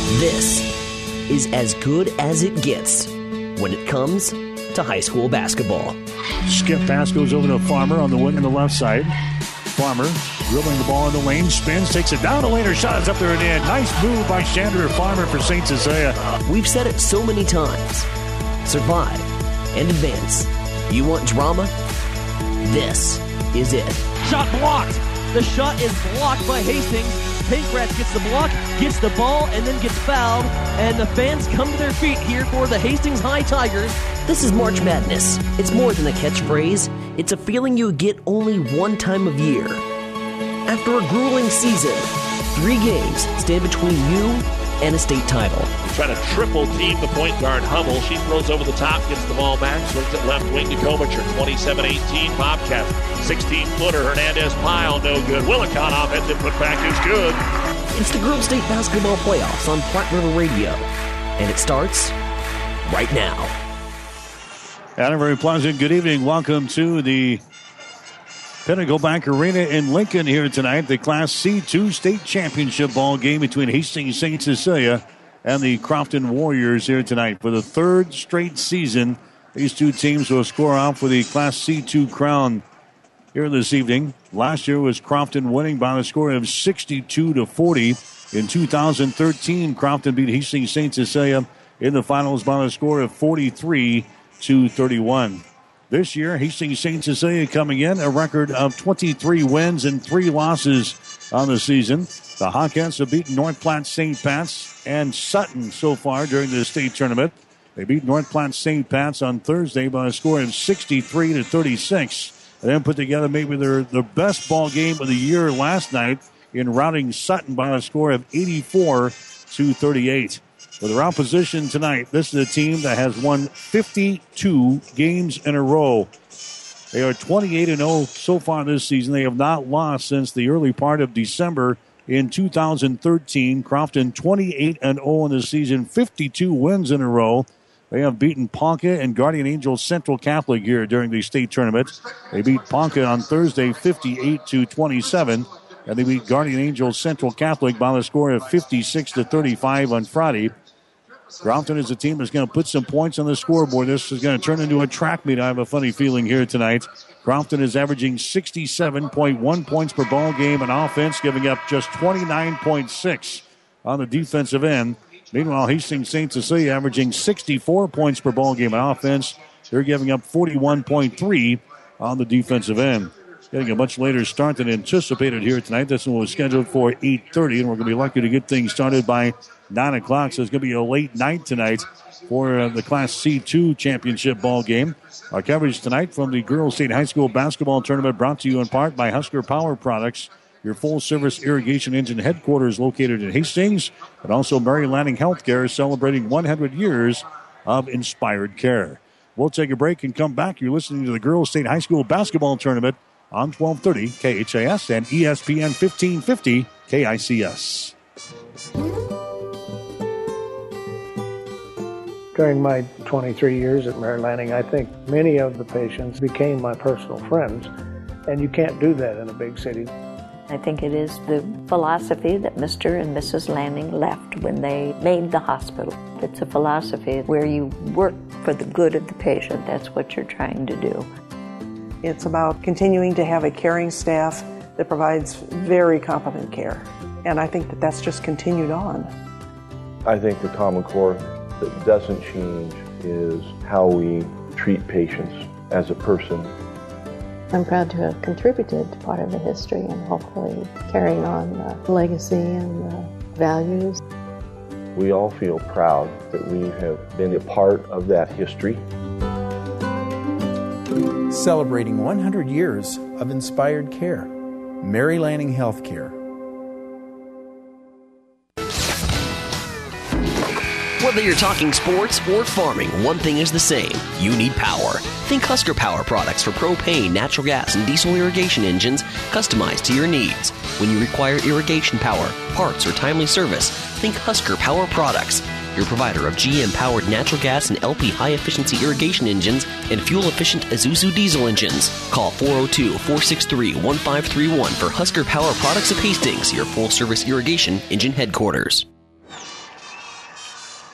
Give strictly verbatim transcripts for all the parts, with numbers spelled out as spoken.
This is as good as it gets when it comes to high school basketball. Skip pass goes over to Farmer on the wing on the left side. Farmer dribbling the ball in the lane, spins, takes it down the lane, her shot is up there and in. Nice move by Chandra Farmer for Saint Cecilia. We've said it so many times. Survive and advance. You want drama? This is it. Shot blocked. The shot is blocked by Hastings. Pankratz gets the block, gets the ball, and then gets fouled. And the fans come to their feet here for the Hastings High Tigers. This is March Madness. It's more than a catchphrase. It's a feeling you get only one time of year. After a grueling season, three games stand between you and a state title. Try to triple team the point guard Hummel. She throws over the top, gets the ball back, swings it left wing to Kovacher. twenty-seven eighteen Bobcats. sixteen-footer Hernandez Pyle, no good. Willicott offensive putback is good. It's the Girls State Basketball Playoffs on Platte River Radio. And it starts right now. And a very pleasant good evening. Welcome to the Pinnacle Bank Arena in Lincoln here tonight. The Class C two State Championship ball game between Hastings Saint Cecilia and the Crofton Warriors here tonight. For the third straight season, these two teams will score off for the Class C two crown here this evening. Last year was Crofton winning by the score of sixty-two to forty. In two thousand thirteen, Crofton beat Hastings Saint Cecilia in the finals by the score of forty-three to thirty-one. This year, Hastings Saint Cecilia coming in a record of twenty-three wins and three losses on the season. The Hawkins have beaten North Platte Saint Pat's and Sutton so far during the state tournament. They beat North Platte Saint Pat's on Thursday by a score of sixty-three to thirty-six. And then put together maybe their the best ball game of the year last night in routing Sutton by a score of eighty-four to thirty-eight. For their opposition tonight, this is a team that has won fifty-two games in a row. They are twenty-eight and oh so far this season. They have not lost since the early part of December in two thousand thirteen. Crofton twenty-eight and oh in the season, fifty-two wins in a row. They have beaten Ponca and Guardian Angels Central Catholic here during the state tournament. They beat Ponca on Thursday fifty-eight to twenty-seven. And they beat Guardian Angels Central Catholic by the score of fifty-six to thirty-five on Friday. Crofton is a team that's going to put some points on the scoreboard. This is going to turn into a track meet. I have a funny feeling here tonight. Crofton is averaging sixty-seven point one points per ball game in offense, giving up just twenty-nine point six on the defensive end. Meanwhile, Hastings Saint Cecilia averaging sixty-four points per ball game in offense. They're giving up forty-one point three on the defensive end. Getting a much later start than anticipated here tonight. This one was scheduled for eight thirty, and we're going to be lucky to get things started by nine o'clock. So it's going to be a late night tonight for uh, the Class C two championship ball game. Our coverage tonight from the Girls State High School Basketball Tournament brought to you in part by Husker Power Products, your full-service irrigation engine headquarters located in Hastings, and also Mary Lanning Healthcare celebrating one hundred years of inspired care. We'll take a break and come back. You're listening to the Girls State High School Basketball Tournament on twelve thirty K H A S and E S P N fifteen fifty K I C S. During my twenty-three years at Mary Lanning, I think many of the patients became my personal friends, and you can't do that in a big city. I think it is the philosophy that Mister and Missus Lanning left when they made the hospital. It's a philosophy where you work for the good of the patient. That's what you're trying to do. It's about continuing to have a caring staff that provides very competent care, and I think that that's just continued on. I think the common core that doesn't change is how we treat patients as a person. I'm proud to have contributed to part of the history and hopefully carrying on the legacy and the values. We all feel proud that we have been a part of that history. Celebrating one hundred years of inspired care. Mary Lanning Healthcare. Whether you're talking sports or farming, one thing is the same. You need power. Think Husker Power Products for propane, natural gas, and diesel irrigation engines customized to your needs. When you require irrigation power, parts, or timely service, think Husker Power Products, your provider of G M-powered natural gas and L P high-efficiency irrigation engines and fuel-efficient Isuzu diesel engines. Call four oh two, four six three, one five three one for Husker Power Products of Hastings, your full-service irrigation engine headquarters.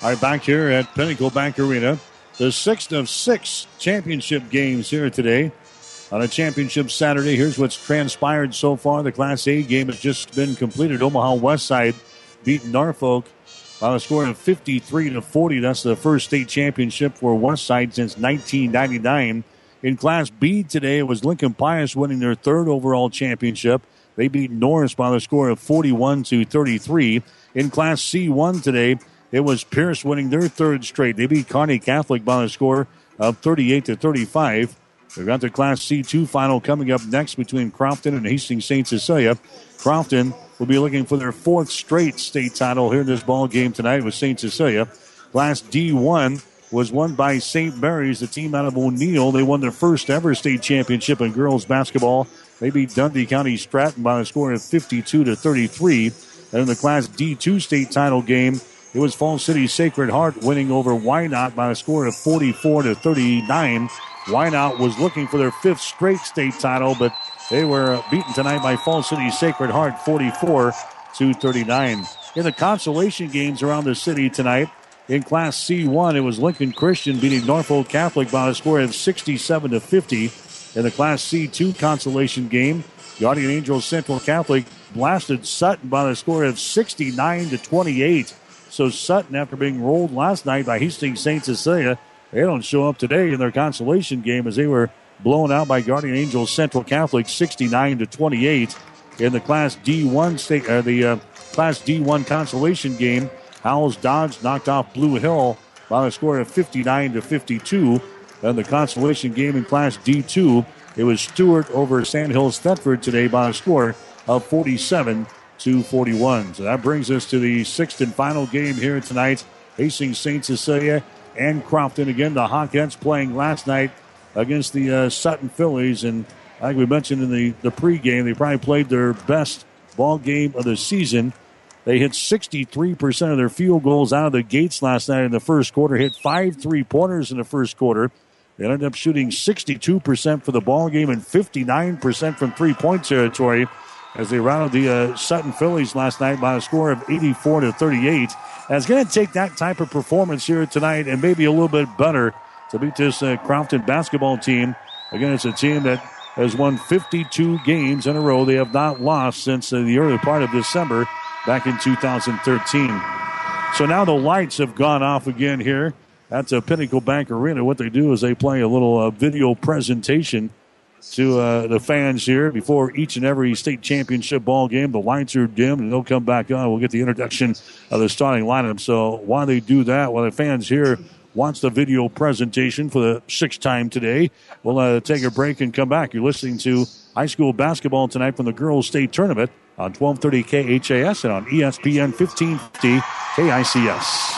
All right, back here at Pinnacle Bank Arena. The sixth of six championship games here today. On a championship Saturday, here's what's transpired so far. The Class A game has just been completed. Omaha Westside beat Norfolk by a score of fifty-three to forty. That's the first state championship for Westside since nineteen ninety-nine. In Class B today, it was Lincoln Pius winning their third overall championship. They beat Norris by the score of forty-one to thirty-three. In Class C one today, it was Pierce winning their third straight. They beat Kearney Catholic by the score of thirty-eight to thirty-five. We've got the Class C two final coming up next between Crofton and Hastings Saint Cecilia. Crofton will be looking for their fourth straight state title here in this ball game tonight with Saint Cecilia. Class D one was won by Saint Mary's, the team out of O'Neill. They won their first ever state championship in girls basketball. They beat Dundee County Stratton by a score of fifty-two to thirty-three. And in the Class D two state title game, it was Falls City Sacred Heart winning over Wynot by a score of forty-four to thirty-nine. Wynot was looking for their fifth straight state title, but they were beaten tonight by Falls City Sacred Heart forty-four to thirty-nine. In the consolation games around the city tonight, in Class C one, it was Lincoln Christian beating Norfolk Catholic by a score of sixty-seven to fifty. In the Class C two consolation game, Guardian Angels Central Catholic blasted Sutton by the score of sixty-nine to twenty-eight. So Sutton, after being rolled last night by Hastings Saint Cecilia, they don't show up today in their consolation game as they were blown out by Guardian Angels Central Catholic sixty-nine to twenty-eight. In the Class D one state, uh, the uh, Class D one consolation game, Howells Dodge knocked off Blue Hill by a score of fifty-nine to fifty-two. And the consolation game in Class D two, it was Stewart over Sandhills Thetford today by a score of forty-seven to forty-one. So that brings us to the sixth and final game here tonight. Hastings Saint Cecilia and Crofton. Again, the Hawkettes playing last night against the uh, Sutton Phillies. And like we mentioned in the, the pregame, they probably played their best ball game of the season. They hit sixty-three percent of their field goals out of the gates last night in the first quarter, hit five three-pointers in the first quarter. They ended up shooting sixty-two percent for the ball game and fifty-nine percent from three-point territory as they routed the uh, Sutton Phillies last night by a score of eighty-four to thirty-eight. And it's going to take that type of performance here tonight and maybe a little bit better to beat this uh, Crofton basketball team. Again, it's a team that has won fifty-two games in a row. They have not lost since uh, the early part of December back in two thousand thirteen. So now the lights have gone off again here at the Pinnacle Bank Arena. What they do is they play a little uh, video presentation to uh, the fans here before each and every state championship ball game. The lights are dim and they'll come back on. We'll get the introduction of the starting lineup. So while they do that, while the fans here watch the video presentation for the sixth time today, we'll uh, take a break and come back. You're listening to high school basketball tonight from the girls' state tournament on twelve thirty K H A S and on E S P N fifteen fifty K I C S.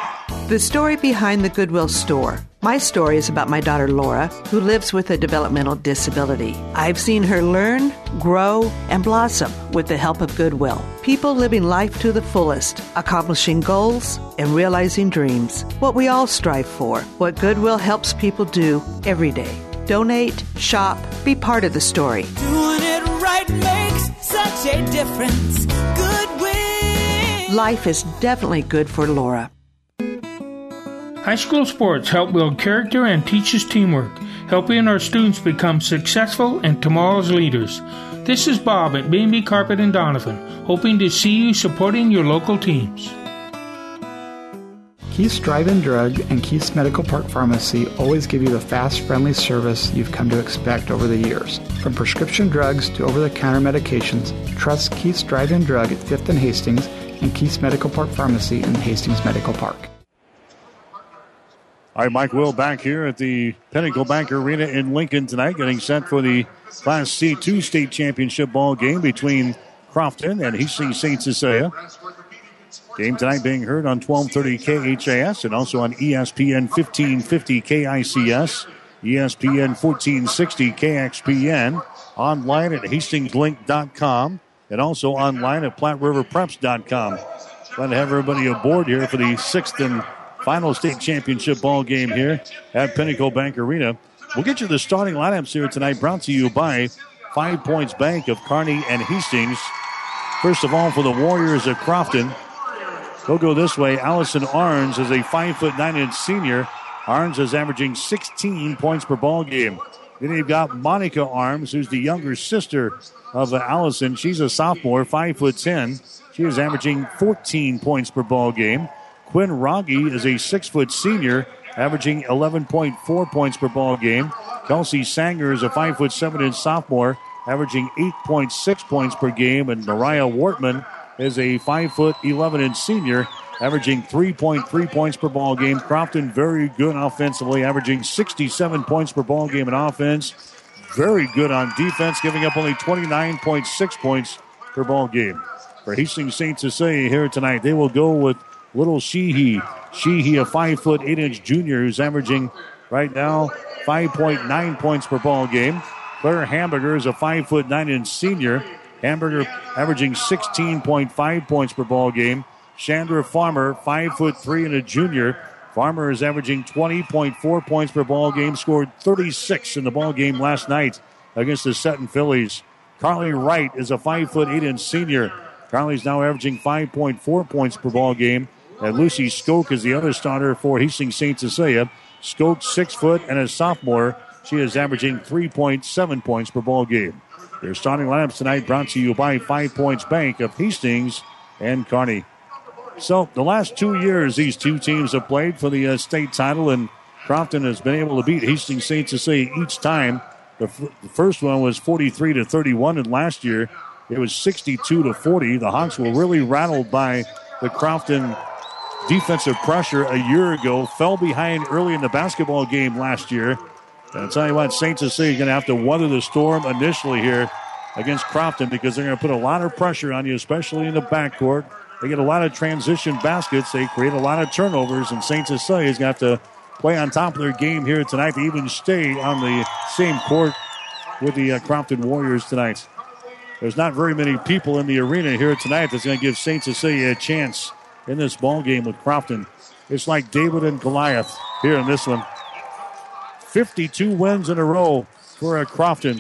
The story behind the Goodwill store. My story is about my daughter Laura, who lives with a developmental disability. I've seen her learn, grow, and blossom with the help of Goodwill. People living life to the fullest, accomplishing goals and realizing dreams. What we all strive for. What Goodwill helps people do every day. Donate, shop, be part of the story. Doing it right makes such a difference. Goodwill. Life is definitely good for Laura. High school sports help build character and teaches teamwork, helping our students become successful and tomorrow's leaders. This is Bob at B and B Carpet in Donovan, hoping to see you supporting your local teams. Keith's Drive-In Drug and Keith's Medical Park Pharmacy always give you the fast, friendly service you've come to expect over the years. From prescription drugs to over-the-counter medications, trust Keith's Drive-In Drug at fifth and Hastings and Keith's Medical Park Pharmacy in Hastings Medical Park. All right, Mike Will back here at the Pinnacle Bank Arena in Lincoln tonight, getting set for the Class C two state championship ball game between Crofton and Hastings Saint Cecilia. Game tonight being heard on twelve thirty K H A S and also on E S P N fifteen fifty K I C S, E S P N fourteen sixty K X P N, online at hastings link dot com, and also online at platte river preps dot com. Glad to have everybody aboard here for the sixth and final state championship ball game here at Pinnacle Bank Arena. We'll get you the starting lineups here tonight, brought to you by Five Points Bank of Kearney and Hastings. First of all, for the Warriors of Crofton, They'll go this way. Allison Arns is a five foot nine inch senior. Arns is averaging sixteen points per ball game. Then you've got Monica Arms, who's the younger sister of uh, Allison. She's a sophomore, five foot ten. She is averaging fourteen points per ball game. Quinn Rogge is a six foot senior, averaging eleven point four points per ball game. Kelsey Sanger is a five foot seven inch sophomore, averaging eight point six points per game. And Mariah Wortman is a five foot eleven inch senior, averaging three point three points per ball game. Crofton very good offensively, averaging sixty-seven points per ball game in offense. Very good on defense, giving up only twenty-nine point six points per ball game. For Hastings Saint Cecilia here tonight, they will go with Little Sheehy. Sheehy, a five foot eight inch junior, who's averaging right now five point nine points per ball game. Claire Hamburger is a five foot nine inch senior. Hamburger averaging sixteen point five points per ball game. Chandra Farmer, five foot three and a junior. Farmer is averaging twenty point four points per ball game. Scored thirty-six in the ball game last night against the Sutton Phillies. Carly Wright is a five foot eight inch senior. Carly's now averaging five point four points per ball game. And Lucy Skoke is the other starter for Hastings Saint Cecilia. Skoke, six foot and a sophomore. She is averaging three point seven points per ball game. Their starting lineups tonight brought to you by Five Points Bank of Hastings and Kearney. So the last two years, these two teams have played for the uh, state title, and Crofton has been able to beat Hastings Saint Cecilia each time. The, f- the first one was forty-three to thirty-one, and last year it was sixty-two to forty. The Hawks were really rattled by the Crofton defensive pressure a year ago. Fell behind early in the basketball game last year. And I'll tell you what, Saint Cecilia is going to have to weather the storm initially here against Crofton, because they're going to put a lot of pressure on you, especially in the backcourt. They get a lot of transition baskets. They create a lot of turnovers, and Saint Cecilia is going to have to play on top of their game here tonight to even stay on the same court with the uh, Crofton Warriors tonight. There's not very many people in the arena here tonight that's going to give Saint Cecilia a chance in this ball game with Crofton. It's like David and Goliath here in this one. fifty-two wins in a row for uh, Crofton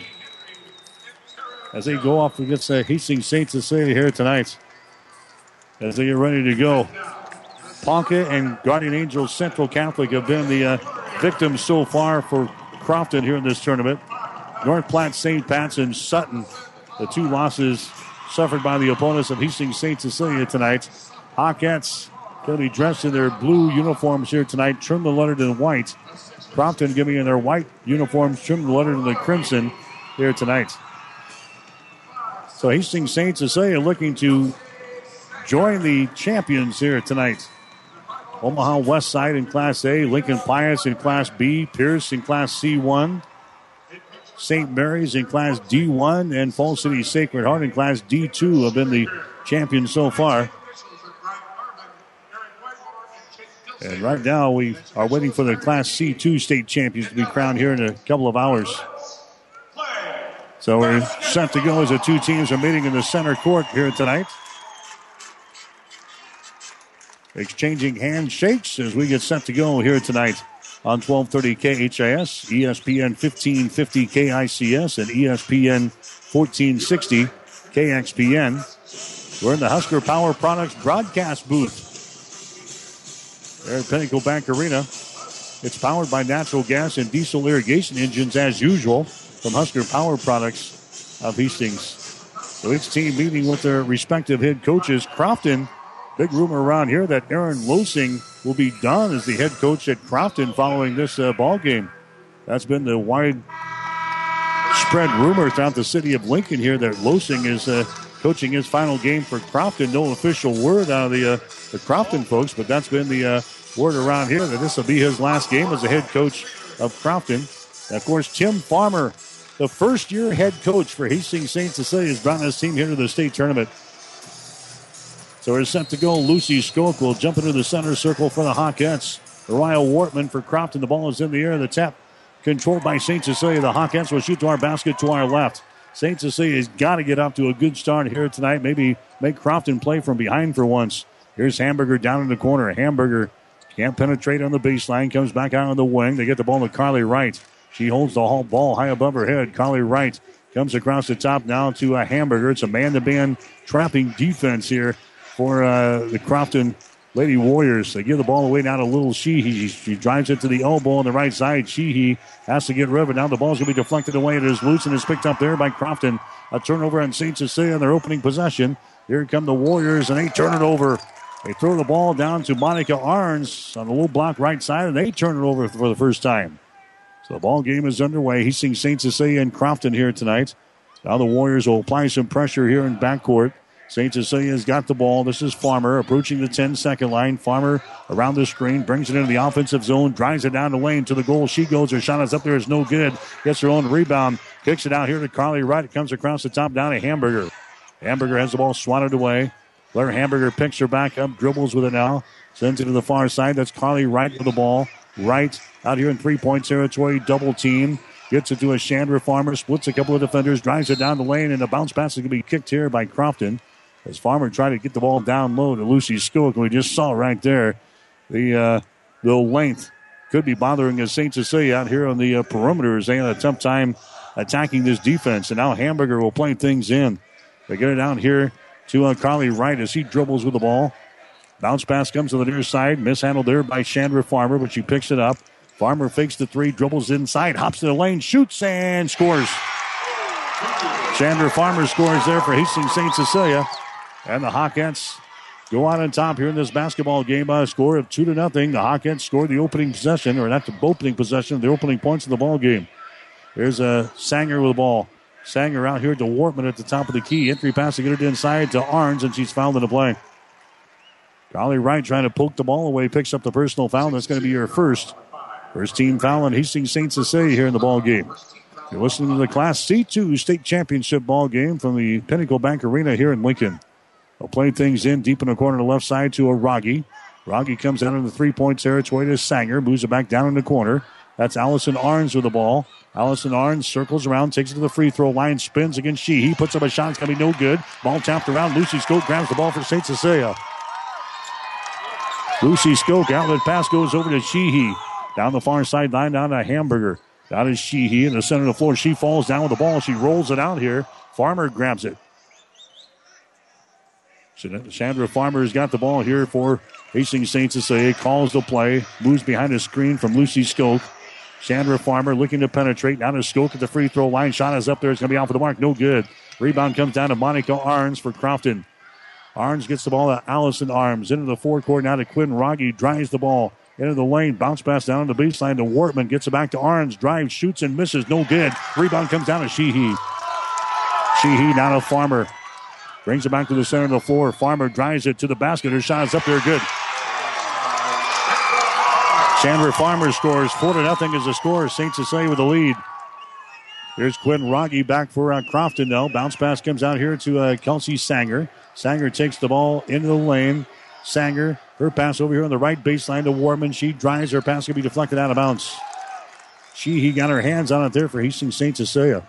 as they go off against uh, Hastings Saint Cecilia here tonight, as they get ready to go. Ponca and Guardian Angels Central Catholic have been the uh, victims so far for Crofton here in this tournament. North Platte, Saint Pat's, and Sutton, the two losses suffered by the opponents of Hastings Saint Cecilia tonight. Hawkettes going to be dressed in their blue uniforms here tonight, trimmed and lettered in white. Crofton giving in their white uniforms, trimmed and lettered in the crimson here tonight. So Hastings Saint Cecilia looking to join the champions here tonight. Omaha West Side in Class A, Lincoln Pius in Class B, Pierce in Class C one, Saint Mary's in Class D one, and Falls City Sacred Heart in Class D two have been the champions so far. And right now we are waiting for the Class C two state champions to be crowned here in a couple of hours. So we're set to go as the two teams are meeting in the center court here tonight. Exchanging handshakes as we get set to go here tonight on twelve thirty K H I S, E S P N fifteen fifty K I C S, and E S P N fourteen sixty K X P N. We're in the Husker Power Products broadcast booth there at Pinnacle Bank Arena. It's powered by natural gas and diesel irrigation engines as usual from Husker Power Products of Hastings. So each team meeting with their respective head coaches. Crofton, big rumor around here that Aaron Losing will be done as the head coach at Crofton following this uh, ball game. That's been the widespread rumor throughout the city of Lincoln here that Losing is uh, coaching his final game for Crofton. No official word out of the, uh, the Crofton folks, but that's been the uh, word around here that this will be his last game as the head coach of Crofton. And of course, Tim Farmer, the first-year head coach for Hastings Saint Cecilia, has brought his team here to the state tournament. So we're set to go. Lucy Skoke will jump into the center circle for the Hawkettes. Mariah Wortman for Crofton. The ball is in the air. The tap controlled by Saint Cecilia. The Hawkettes will shoot to our basket to our left. Saint Cecilia has got to get up to a good start here tonight. Maybe make Crofton play from behind for once. Here's Hamburger down in the corner. Hamburger can't penetrate on the baseline. Comes back out on the wing. They get the ball to Carly Wright. She holds the whole ball high above her head. Carly Wright comes across the top now to a Hamburger. It's a man-to-man trapping defense here for uh, the Crofton Lady Warriors. They give the ball away now to Little Sheehy. She drives it to the elbow on the right side. Sheehy has to get rid of it. Now the ball's going to be deflected away. It is loose and is picked up there by Crofton. A turnover on Saint Cecilia in their opening possession. Here come the Warriors, and they turn it over. They throw the ball down to Monica Arns on the low block right side, and they turn it over for the first time. So the ball game is underway. He's seeing Saint Cecilia and Crofton here tonight. Now the Warriors will apply some pressure here in backcourt. Saint Cecilia's got the ball. This is Farmer approaching the ten-second line. Farmer around the screen, brings it into the offensive zone, drives it down the lane to the goal. She goes. Her shot is up there. It's no good. Gets her own rebound. Kicks it out here to Carly Wright. It comes across the top down to Hamburger. Hamburger has the ball swatted away. Blair Hamburger picks her back up, dribbles with it now. Sends it to the far side. That's Carly Wright with the ball. Wright out here in three-point territory. Double team. Gets it to a Chandra Farmer. Splits a couple of defenders. Drives it down the lane. And the bounce pass is going to be kicked here by Crofton. As Farmer tried to get the ball down low to Lucy Skook. We just saw right there the uh, the length could be bothering as Saint Cecilia out here on the uh, perimeter as they had a tough time attacking this defense. And now Hamburger will play things in. They get it down here to uh, Carly Wright as he dribbles with the ball. Bounce pass comes to the near side. Mishandled there by Chandra Farmer, but she picks it up. Farmer fakes the three, dribbles inside, hops to the lane, shoots, and scores. Chandra Farmer scores there for Hastings Saint Cecilia. And the Hawkettes go out on top here in this basketball game by a score of two to nothing. The Hawkettes scored the opening possession, or not the opening possession, the opening points of the ball game. There's a Sanger with the ball. Sanger out here to Wortman at the top of the key. Entry pass to get it inside to Arns, and she's fouled in the play. Carly Wright trying to poke the ball away, picks up the personal foul. That's going to be her first. First team foul on Hastings Saint Cecilia here in the ball game. You're listening to the Class C two state championship ball game from the Pinnacle Bank Arena here in Lincoln. They'll play things in deep in the corner to the left side to a Rogge. Rogge comes out in the three-point territory to Sanger. Moves it back down in the corner. That's Allison Arns with the ball. Allison Arns circles around, takes it to the free throw line, spins against Sheehy. Puts up a shot. It's going to be no good. Ball tapped around. Lucy Skook grabs the ball for Saint Cecilia. Lucy Skook, outlet pass goes over to Sheehy. Down the far sideline, down to Hamburger. Down is Sheehy in the center of the floor. She falls down with the ball. She rolls it out here. Farmer grabs it. Chandra Farmer has got the ball here for Hastings Saint Cecilia. Calls the play. Moves behind the screen from Lucy Skook. Chandra Farmer looking to penetrate. Down to Skook at the free throw line. Shot is up there. It's going to be off of the mark. No good. Rebound comes down to Monica Arns for Crofton. Arns gets the ball to Allison Arms. Into the forecourt now to Quinn Rogge. Drives the ball into the lane. Bounce pass down to the baseline to Wortman. Gets it back to Arns. Drives, shoots, and misses. No good. Rebound comes down to Sheehy. Sheehy now to Farmer. Brings it back to the center of the floor. Farmer drives it to the basket. Her shot is up there good. Chandra Farmer scores. Four to nothing is the score. Saint Cecilia with the lead. Here's Quinn Rogge back for uh, Crofton now. Bounce pass comes out here to uh, Kelsey Sanger. Sanger takes the ball into the lane. Sanger, her pass over here on the right baseline to Wortman. She drives. Her pass can be deflected out of bounds. She, he got her hands on it there for Hastings Saint Cecilia.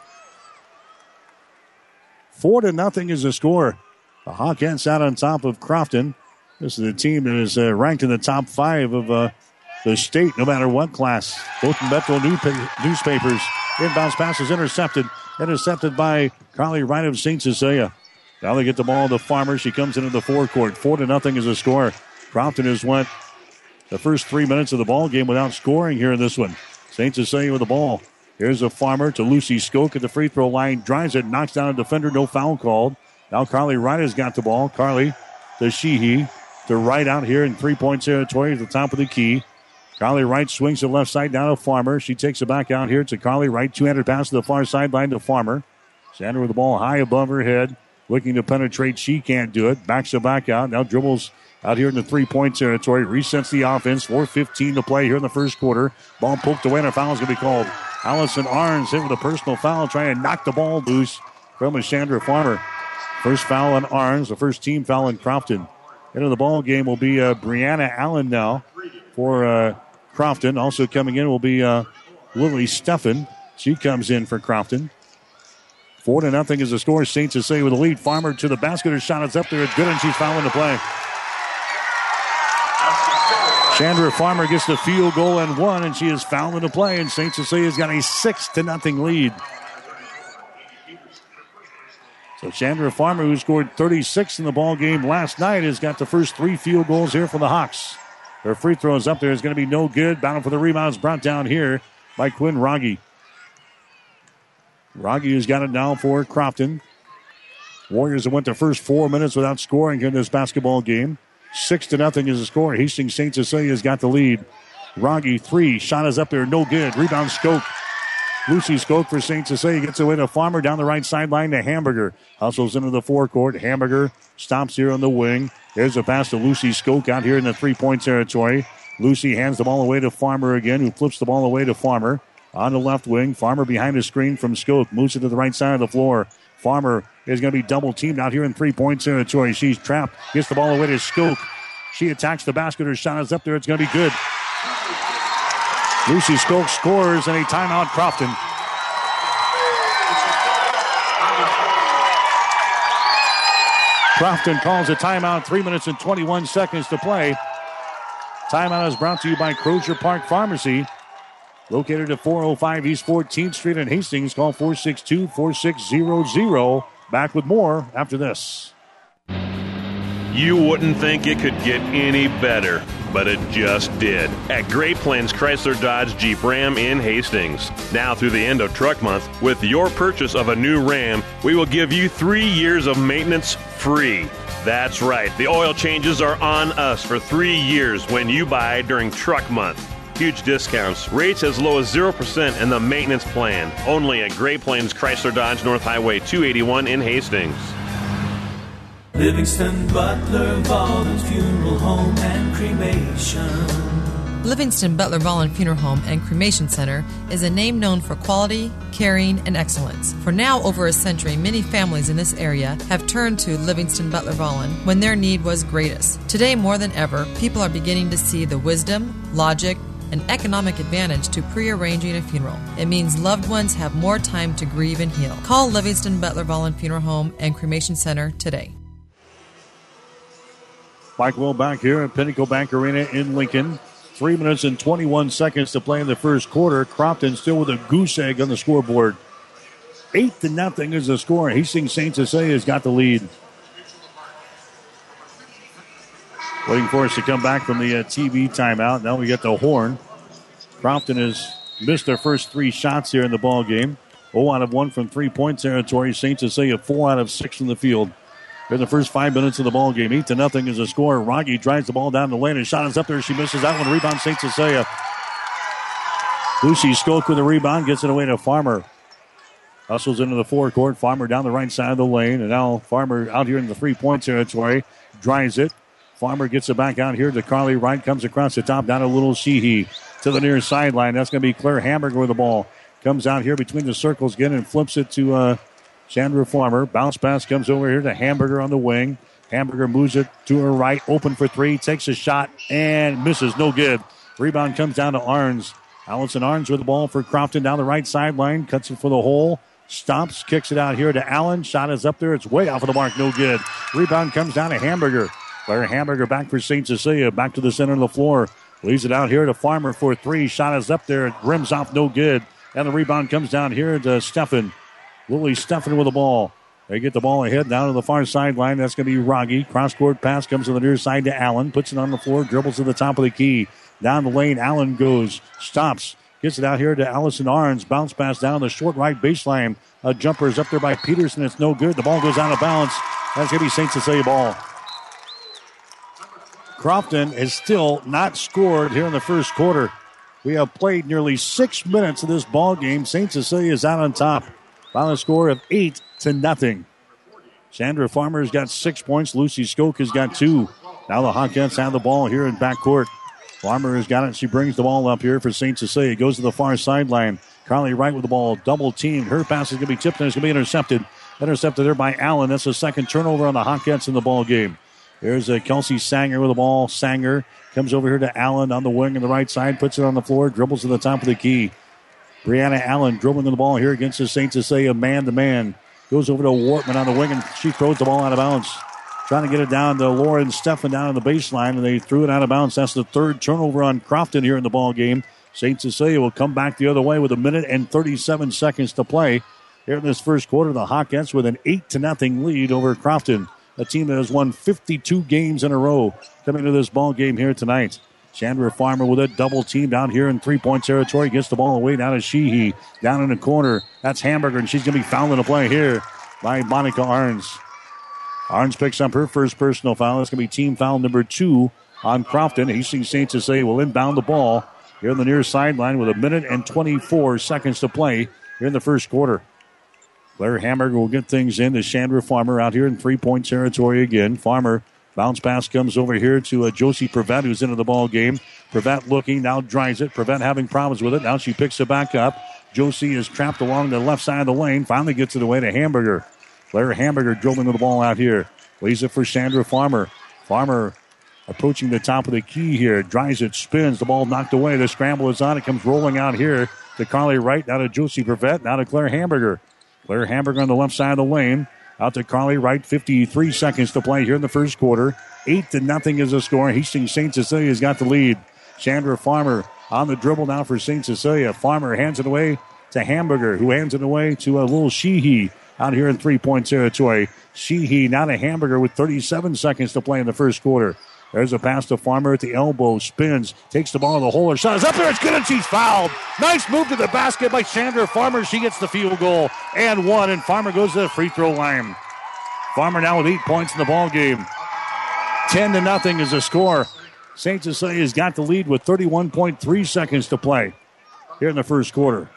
Four to nothing is the score. The Hawkettes out on top of Crofton. This is a team that is uh, ranked in the top five of uh, the state, no matter what class. Both Metro newspapers. Inbounds pass is intercepted. Intercepted by Carly Wright of Saint Cecilia. Now they get the ball to Farmer. She comes into the forecourt. Four to nothing is the score. Crofton has went the first three minutes of the ball game without scoring here in this one. Saint Cecilia with the ball. Here's a Farmer to Lucy Skook at the free throw line. Drives it, knocks down a defender. No foul called. Now Carly Wright has got the ball. Carly to Sheehy. To Wright out here in three-point territory at the top of the key. Carly Wright swings to the left side down to Farmer. She takes it back out here to Carly Wright. Two-handed pass to the far sideline to Farmer. Sander with the ball high above her head. Looking to penetrate. She can't do it. Backs it back out. Now dribbles out here in the three-point territory. Resets the offense. four fifteen to play here in the first quarter. Ball poked away and a foul is going to be called. Allison Arns hit with a personal foul, trying to knock the ball loose from a Chandra Farmer. First foul on Arns, the first team foul in Crofton. Into the ball game will be uh, Brianna Allen now for uh, Crofton. Also coming in will be uh, Lily Steffen. She comes in for Crofton. Four to nothing is the score. Saint Cecilia with the lead. Farmer to the basket. Her shot is up there. It's good, and she's fouling the play. Chandra Farmer gets the field goal and one, and she is fouled in the play, and Saint Cecilia's got a six to nothing lead. So Chandra Farmer, who scored thirty-six in the ball game last night, has got the first three field goals here for the Hawks. Their free throws up there is going to be no good. Battle for the rebounds brought down here by Quinn Rogge. Rogge has got it now for Crofton. Warriors have went the first four minutes without scoring in this basketball game. Six to nothing is the score. Hastings Saint Cecilia has got the lead. Rogge, three. Shot is up there. No good. Rebound Skoke. Lucy Skoke for Saint Cecilia gets away to Farmer down the right sideline to Hamburger. Hustles into the forecourt. Hamburger stops here on the wing. There's a pass to Lucy Skoke out here in the three-point territory. Lucy hands the ball away to Farmer again, who flips the ball away to Farmer. On the left wing, Farmer behind the screen from Skoke. Moves it to the right side of the floor. Farmer is going to be double-teamed out here in three-point territory. She's trapped. Gets the ball away to Skoke. She attacks the basket. Her shot is up there. It's going to be good. Lucy Skoke scores, and a timeout, Crofton. Crofton calls a timeout. Three minutes and twenty-one seconds to play. Timeout is brought to you by Crozier Park Pharmacy. Located at four oh five East fourteenth Street in Hastings. Call four six two, four six zero zero. Back with more after this. You wouldn't think it could get any better, but it just did. At Great Plains Chrysler Dodge Jeep Ram in Hastings. Now through the end of Truck Month, with your purchase of a new Ram, we will give you three years of maintenance free. That's right. The oil changes are on us for three years when you buy during Truck Month. Huge discounts, rates as low as zero percent, and the maintenance plan. Only at Great Plains Chrysler Dodge North Highway two eighty-one in Hastings. Livingston Butler Vollen Funeral Home and Cremation. Livingston Butler Vollen Funeral Home and Cremation Center is a name known for quality, caring, and excellence. For now over a century, many families in this area have turned to Livingston Butler Vollen when their need was greatest. Today, more than ever, people are beginning to see the wisdom, logic, and economic advantage to pre-arranging a funeral. It means loved ones have more time to grieve and heal. Call Livingston Butler Vollen Funeral Home and Cremation Center today. Mike Will back here at Pinnacle Bank Arena in Lincoln. Three minutes and twenty-one seconds to play in the first quarter. Crofton still with a goose egg on the scoreboard. Eight to nothing is the score. Hastings Saint Cecilia has got the lead. Waiting for us to come back from the uh, T V timeout. Now we get the horn. Crofton has missed their first three shots here in the ball game. zero out of one from three-point territory. Saint Cecilia four out of six from the field. In the first five minutes of the ball game, eight to nothing is the score. Rogge drives the ball down the lane. His shot is up there. She misses that one. Rebound, Saint Cecilia. Lucy Skoke with the rebound, gets it away to Farmer. Hustles into the forecourt. Farmer down the right side of the lane, and now Farmer out here in the three-point territory, drives it. Farmer gets it back out here to Carly Wright. Comes across the top down to Little Sheehy to the near sideline. That's going to be Claire Hamburger with the ball. Comes out here between the circles again and flips it to uh, Chandra Farmer. Bounce pass comes over here to Hamburger on the wing. Hamburger moves it to her right. Open for three. Takes a shot and misses. No good. Rebound comes down to Arns. Allison Arns with the ball for Crofton down the right sideline. Cuts it for the hole. Stops. Kicks it out here to Allen. Shot is up there. It's way off of the mark. No good. Rebound comes down to Hamburger. Claire Hamburger back for Saint Cecilia. Back to the center of the floor. Leaves it out here to Farmer for three. Shot is up there. It rims off. No good. And the rebound comes down here to Steffen. Lily Steffen with the ball. They get the ball ahead down to the far sideline. That's going to be Rogge. Cross-court pass comes to the near side to Allen. Puts it on the floor. Dribbles to the top of the key. Down the lane. Allen goes. Stops. Gets it out here to Allison Arns. Bounce pass down the short right baseline. A jumper is up there by Peterson. It's no good. The ball goes out of bounds. That's going to be Saint Cecilia ball. Crofton has still not scored here in the first quarter. We have played nearly six minutes of this ball game. Saint Cecilia is out on top. Final score of eight to nothing. Chandra Farmer has got six points. Lucy Skoke has got two. Now the Hawkettes have the ball here in backcourt. Farmer has got it. She brings the ball up here for Saint Cecilia. Goes to the far sideline. Carly Wright with the ball. Double teamed. Her pass is going to be tipped and it's going to be intercepted. Intercepted there by Allen. That's the second turnover on the Hawkettes in the ball game. Here's uh, Kelsey Sanger with the ball. Sanger comes over here to Allen on the wing on the right side. Puts it on the floor. Dribbles to the top of the key. Brianna Allen dribbling the ball here against the Saint Cecilia man-to-man. Goes over to Wortman on the wing, and she throws the ball out of bounds. Trying to get it down to Lauren Steffen down on the baseline, and they threw it out of bounds. That's the third turnover on Crofton here in the ball game. Saint Cecilia will come back the other way with a minute and thirty-seven seconds to play here in this first quarter. The Hawkettes with an eight to nothing lead over Crofton, a team that has won fifty-two games in a row coming to this ball game here tonight. Chandra Farmer with a double team down here in three-point territory. Gets the ball away down to Sheehy. Down in the corner. That's Hamburger, and she's going to be fouled in a play here by Monica Arns. Arns picks up her first personal foul. It's going to be team foul number two on Crofton. Hastings Saint Cecilia will inbound the ball here on the near sideline with a minute and twenty-four seconds to play here in the first quarter. Claire Hamburger will get things in to Chandra Farmer out here in three-point territory again. Farmer, bounce pass comes over here to uh, Josie Prevet, who's into the ball game. Prevet looking, now drives it. Prevet having problems with it. Now she picks it back up. Josie is trapped along the left side of the lane. Finally gets it away to Hamburger. Claire Hamburger dribbling the ball out here. Lays it for Chandra Farmer. Farmer approaching the top of the key here. Drives it, spins. The ball knocked away. The scramble is on. It comes rolling out here to Carly Wright. Now to Josie Prevet. Now to Claire Hamburger. Claire Hamburger on the left side of the lane. Out to Carly Wright. fifty-three seconds to play here in the first quarter. Eight to nothing is the score. Hastings Saint Cecilia's got the lead. Chandra Farmer on the dribble now for Saint Cecilia. Farmer hands it away to Hamburger, who hands it away to a little Sheehy out here in three-point territory. Sheehy now to Hamburger with thirty-seven seconds to play in the first quarter. There's a pass to Farmer at the elbow. Spins. Takes the ball to the hole. Her shot is up there. It's good, and she's fouled. Nice move to the basket by Chandra Farmer. She gets the field goal and one, and Farmer goes to the free throw line. Farmer now with eight points in the ball game. Ten to nothing is the score. Saint Cecilia's got the lead with thirty-one point three seconds to play here in the first quarter.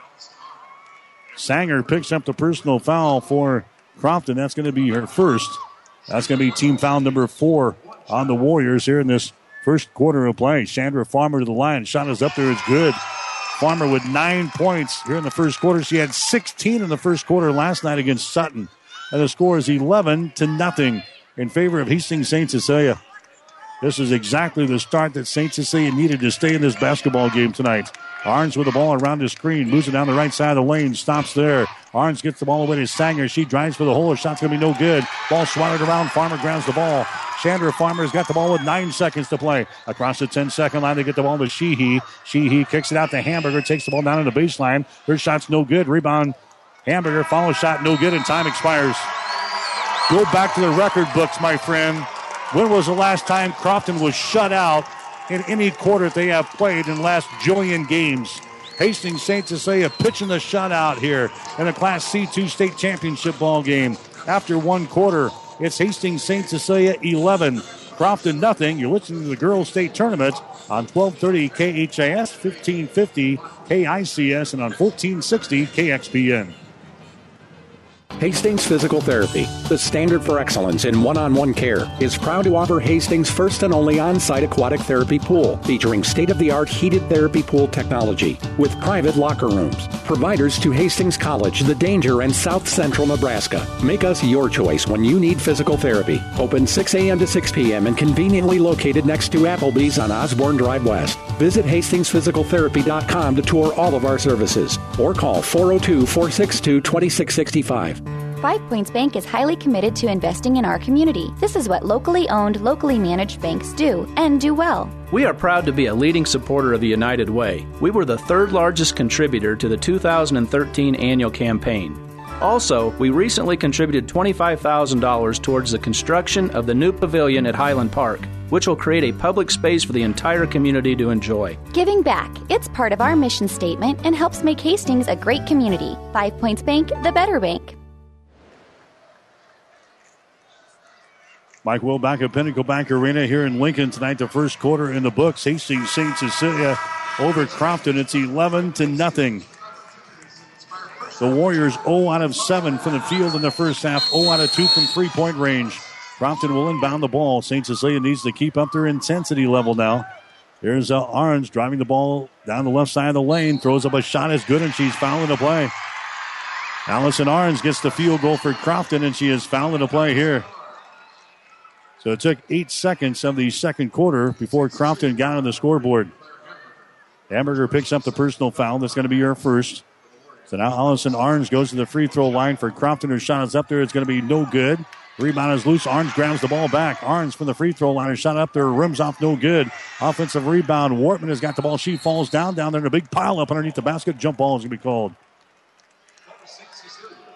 Sanger picks up the personal foul for Crofton. That's going to be her first. That's going to be team foul number four on the Warriors here in this first quarter of play. Chandra Farmer to the line. Shot is up there. It's good. Farmer with nine points here in the first quarter. She had sixteen in the first quarter last night against Sutton. And the score is eleven to nothing in favor of Hastings Saint Cecilia. This is exactly the start that Saint Cecilia needed to stay in this basketball game tonight. Arns with the ball around the screen, moves it down the right side of the lane, stops there. Arns gets the ball away to Sanger. She drives for the hole. Her shot's going to be no good. Ball swatted around. Farmer grabs the ball. Chandra Farmer's got the ball with nine seconds to play. Across the ten-second line, they get the ball to Sheehy. Sheehy kicks it out to Hamburger, takes the ball down to the baseline. Her shot's no good. Rebound, Hamburger. Follow shot, no good, and time expires. Go back to the record books, my friend. When was the last time Crofton was shut out in any quarter they have played in the last jillion games? Hastings Saint Cecilia pitching the shutout here in a Class C two state championship ball game. After one quarter, it's Hastings Saint Cecilia eleven, Crofton nothing. You're listening to the Girls State Tournament on twelve thirty K H I S, fifteen fifty K I C S, and on fourteen sixty K X P N. Hastings Physical Therapy, the standard for excellence in one-on-one care, is proud to offer Hastings' first and only on-site aquatic therapy pool, featuring state-of-the-art heated therapy pool technology with private locker rooms. Providers to Hastings College, The Danger, and South Central Nebraska. Make us your choice when you need physical therapy. Open six a.m. to six p.m. and conveniently located next to Applebee's on Osborne Drive West. Visit Hastings Physical Therapy dot com to tour all of our services or call four oh two, four six two, two six six five. Five Points Bank is highly committed to investing in our community. This is what locally owned, locally managed banks do, and do well. We are proud to be a leading supporter of the United Way. We were the third largest contributor to the two thousand thirteen annual campaign. Also, we recently contributed twenty-five thousand dollars towards the construction of the new pavilion at Highland Park, which will create a public space for the entire community to enjoy. Giving back. It's part of our mission statement and helps make Hastings a great community. Five Points Bank, the better bank. Mike Will back at Pinnacle Bank Arena here in Lincoln tonight. The first quarter in the books. Hastings Saint Cecilia over Crofton. It's eleven to nothing. The Warriors zero out of seven from the field in the first half. zero out of two from three-point range. Crofton will inbound the ball. Saint Cecilia needs to keep up their intensity level now. Here's uh, Arns driving the ball down the left side of the lane. Throws up a shot. It's good, and she's fouling the play. Allison Arns gets the field goal for Crofton, and she is fouling the play here. So it took eight seconds of the second quarter before Crofton got on the scoreboard. Hamburger picks up the personal foul. That's going to be her first. So now Allison Arns goes to the free throw line for Crofton. Her shot is up there. It's going to be no good. Rebound is loose. Arns grabs the ball back. Arns from the free throw line. Her shot up there. Rims off, no good. Offensive rebound. Wortman has got the ball. She falls down. Down there in a big pile up underneath the basket. Jump ball is going to be called.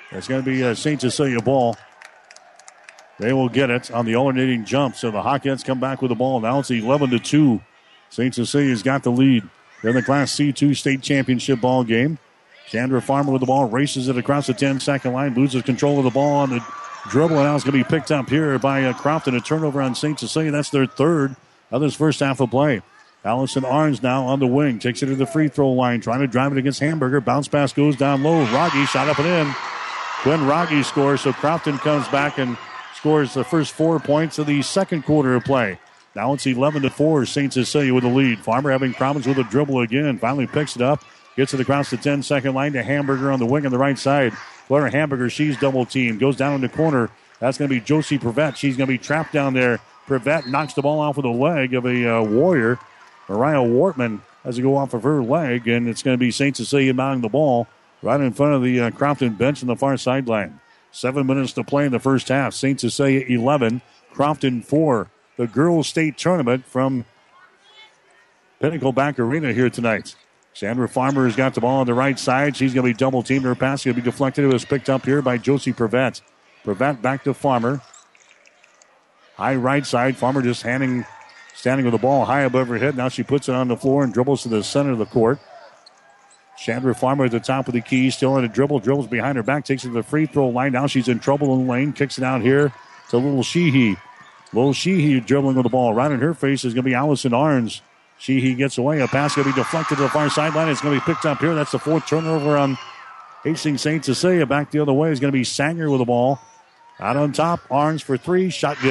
It's going to be a Saint Cecilia ball. They will get it on the alternating jump. So the Hawkettes come back with the ball. Now it's eleven to two. Saint Cecilia's got the lead. They're in the Class C two state championship ball game. Chandra Farmer with the ball, races it across the ten-second line, loses control of the ball on the dribble, and now it's going to be picked up here by uh, Crofton. A turnover on Saint Cecilia. That's their third of this first half of play. Allison Arns now on the wing, takes it to the free throw line, trying to drive it against Hamburger. Bounce pass goes down low. Rogge shot up and in. Quinn Rogge scores, so Crofton comes back and scores the first four points of the second quarter of play. Now it's eleven to four. Saint Cecilia with the lead. Farmer having problems with the dribble again. Finally picks it up. Gets it across the ten-second line to Hamburger on the wing on the right side. Claire Hamburger, she's double-teamed. Goes down in the corner. That's going to be Josie Prevette. She's going to be trapped down there. Prevette knocks the ball off with a leg of a uh, Warrior. Mariah Wortman has to go off of her leg, and it's going to be Saint Cecilia mounting the ball right in front of the uh, Crofton bench on the far sideline. Seven minutes to play in the first half. Saint Cecilia eleven, Crofton four. The girls' state tournament from Pinnacle Bank Arena here tonight. Sandra Farmer has got the ball on the right side. She's going to be double-teamed. Her pass is going to be deflected. It was picked up here by Josie Prevette. Prevette back to Farmer. High right side. Farmer just handing, standing with the ball high above her head. Now she puts it on the floor and dribbles to the center of the court. Chandra Farmer at the top of the key. Still in a dribble. Dribbles behind her back. Takes it to the free throw line. Now she's in trouble in the lane. Kicks it out here to Little Sheehy. Little Sheehy dribbling with the ball. Right in her face is going to be Allison Arns. Sheehy gets away. A pass going to be deflected to the far sideline. It's going to be picked up here. That's the fourth turnover on Hastings Saint Cecilia. Back the other way is going to be Sanger with the ball. Out on top. Arns for three. Shot good.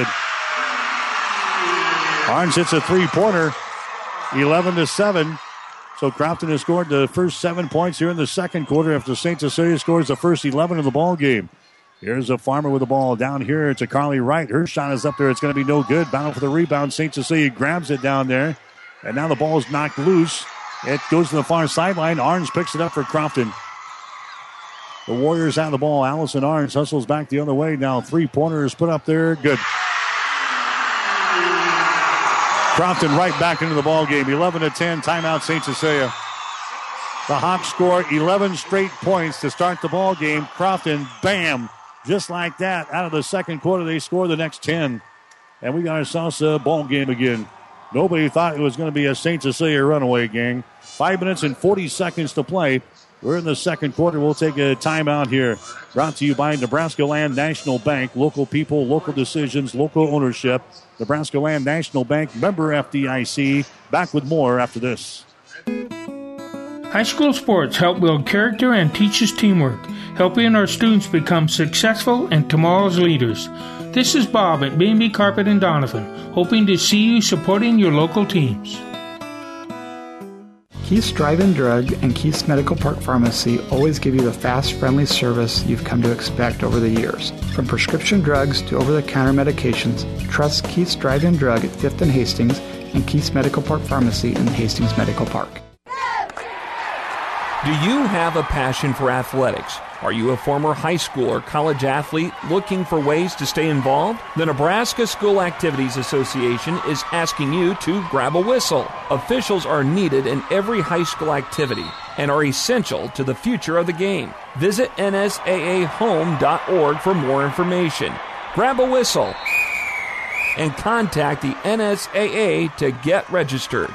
Arns hits a three-pointer. eleven to seven. So Crofton has scored the first seven points here in the second quarter after Saint Cecilia scores the first eleven of the ball game. Here's a Farmer with the ball down here to Carly Wright. Her shot is up there. It's going to be no good. Battle for the rebound. Saint Cecilia grabs it down there. And now the ball is knocked loose. It goes to the far sideline. Arns picks it up for Crofton. The Warriors have the ball. Allison Arns hustles back the other way. Now three-pointer is put up there. Good. Crofton right back into the ball game. eleven to ten. Timeout Saint Cecilia. The Hawks score eleven straight points to start the ball game. Crofton, bam, just like that. Out of the second quarter, they score the next ten. And we got ourselves a ball game again. Nobody thought it was going to be a Saint Cecilia runaway, gang. Five minutes and forty seconds to play. We're in the second quarter. We'll take a timeout here. Brought to you by Nebraska Land National Bank. Local people, local decisions, local ownership. Nebraska Land National Bank, member F D I C. Back with more after this. High school sports help build character and teach us teamwork, helping our students become successful and tomorrow's leaders. This is Bob at B and B Carpet and Donovan, hoping to see you supporting your local teams. Keith's Drive-In Drug and Keith's Medical Park Pharmacy always give you the fast, friendly service you've come to expect over the years. From prescription drugs to over-the-counter medications, trust Keith's Drive-In Drug at fifth and Hastings and Keith's Medical Park Pharmacy in Hastings Medical Park. Do you have a passion for athletics? Are you a former high school or college athlete looking for ways to stay involved? The Nebraska School Activities Association is asking you to grab a whistle. Officials are needed in every high school activity and are essential to the future of the game. Visit N S A A home dot org for more information. Grab a whistle and contact the N S A A to get registered.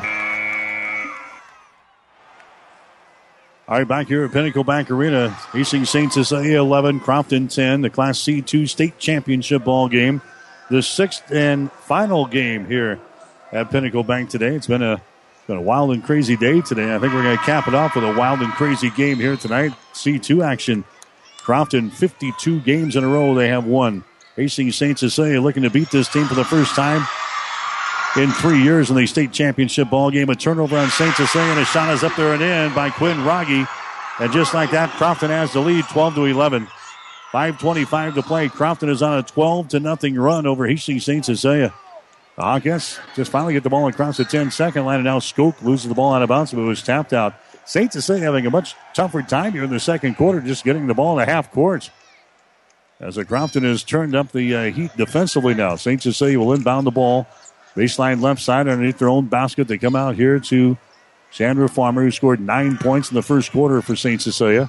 All right, back here at Pinnacle Bank Arena, Hastings Saint Cecilia eleven, Crofton ten, the Class C two state championship ball game. The sixth and final game here at Pinnacle Bank today. It's been a, been a wild and crazy day today. I think we're going to cap it off with a wild and crazy game here tonight. C two action. Crofton, fifty-two games in a row they have won. Hastings Saint Cecilia looking to beat this team for the first time in three years in the state championship ball game. A turnover on Saint Cecilia, and a shot is up there and in by Quinn Rogge. And just like that, Crofton has the lead, twelve to eleven. five twenty-five to play. Crofton is on a twelve to nothing run over Hastings Saint Cecilia. The Hawkins just finally get the ball across the ten-second line, and now Skoke loses the ball out of bounds, but it was tapped out. Saint Cecilia having a much tougher time here in the second quarter, just getting the ball in the half court. As the Crofton has turned up the uh, heat defensively now. Saint Cecilia will inbound the ball. Baseline left side underneath their own basket. They come out here to Sandra Farmer, who scored nine points in the first quarter for Saint Cecilia.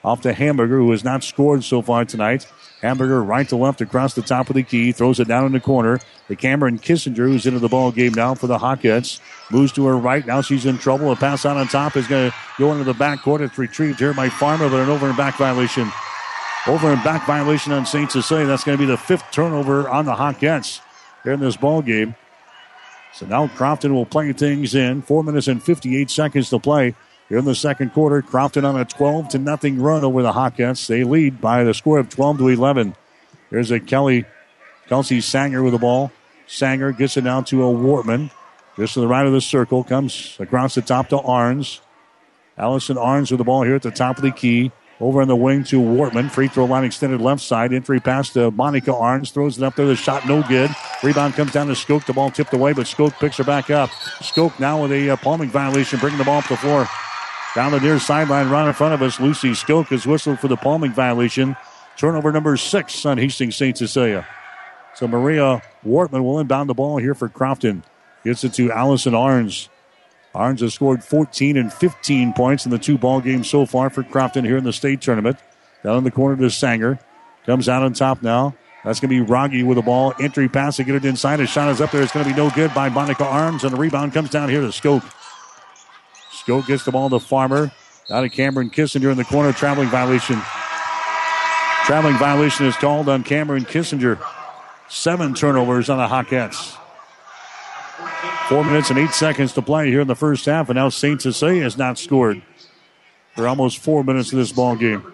off to Hamburger, who has not scored so far tonight. Hamburger right to left across the top of the key, throws it down in the corner to Cameron Kissinger, who's into the ball game now for the Hawkettes. Moves to her right. Now she's in trouble. A pass out on top is going to go into the backcourt. It's retrieved here by Farmer, but an over and back violation. Over and back violation on Saint Cecilia. That's going to be the fifth turnover on the Hawkettes here in this ball game. So now Crofton will play things in. Four minutes and fifty-eight seconds to play here in the second quarter. Crofton on a twelve to nothing run over the Hawkettes. They lead by the score of twelve to eleven. There's a Kelly, Kelsey Sanger with the ball. Sanger gets it down to a Wortman. Just to the right of the circle. Comes across the top to Arns. Allison Arns with the ball here at the top of the key. Over on the wing to Wortman. Free throw line extended left side. Entry pass to Monica Arns. Throws it up there. The shot no good. Rebound comes down to Skoke. The ball tipped away, but Skoke picks her back up. Skoke now with a uh, palming violation, bringing the ball up the floor. Down the near sideline, right in front of us. Lucy Skoke is whistled for the palming violation. Turnover number six on Hastings Saint Cecilia. So Maria Wortman will inbound the ball here for Crofton. Gets it to Allison Arns. Arns has scored fourteen and fifteen points in the two ball games so far for Crofton here in the state tournament. Down in the corner to Sanger. Comes out on top now. That's going to be Rogge with the ball. Entry pass to get it inside. A shot is up there. It's going to be no good by Monica Arns. And the rebound comes down here to Skoke. Skoke gets the ball to Farmer. Out to Cameron Kissinger in the corner. Traveling violation. Traveling violation is called on Cameron Kissinger. Seven turnovers on the Hawkettes. Four minutes and eight seconds to play here in the first half, and now Saint Cecilia has not scored for almost four minutes of this ball game.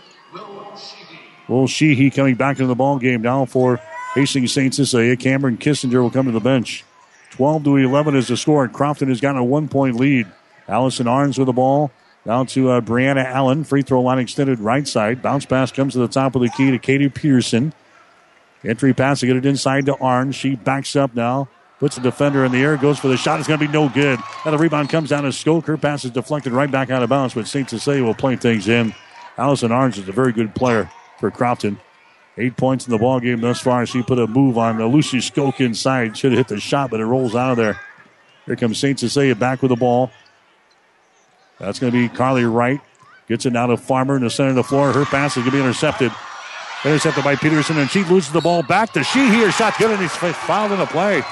Will Sheehy coming back into the ball game now for Hastings Saint Cecilia. Cameron Kissinger will come to the bench. twelve to eleven is the score. Crofton has got a one-point lead. Allison Arns with the ball. Down to uh, Brianna Allen. Free throw line extended right side. Bounce pass comes to the top of the key to Katie Peterson. Entry pass to get it inside to Arns. She backs up now. Puts the defender in the air. Goes for the shot. It's going to be no good. Now the rebound comes down to Skoke. Her pass is deflected right back out of bounds, but Saint Cecilia will play things in. Allison Arns is a very good player for Crofton. Eight points in the ball game thus far. She put a move on uh, Lucy Skoke inside. Should have hit the shot, but it rolls out of there. Here comes Saint Cecilia back with the ball. That's going to be Carly Wright. Gets it now to Farmer in the center of the floor. Her pass is going to be intercepted. Intercepted by Peterson, and she loses the ball back to Sheehy. Her shot good, and he's fouled in the play.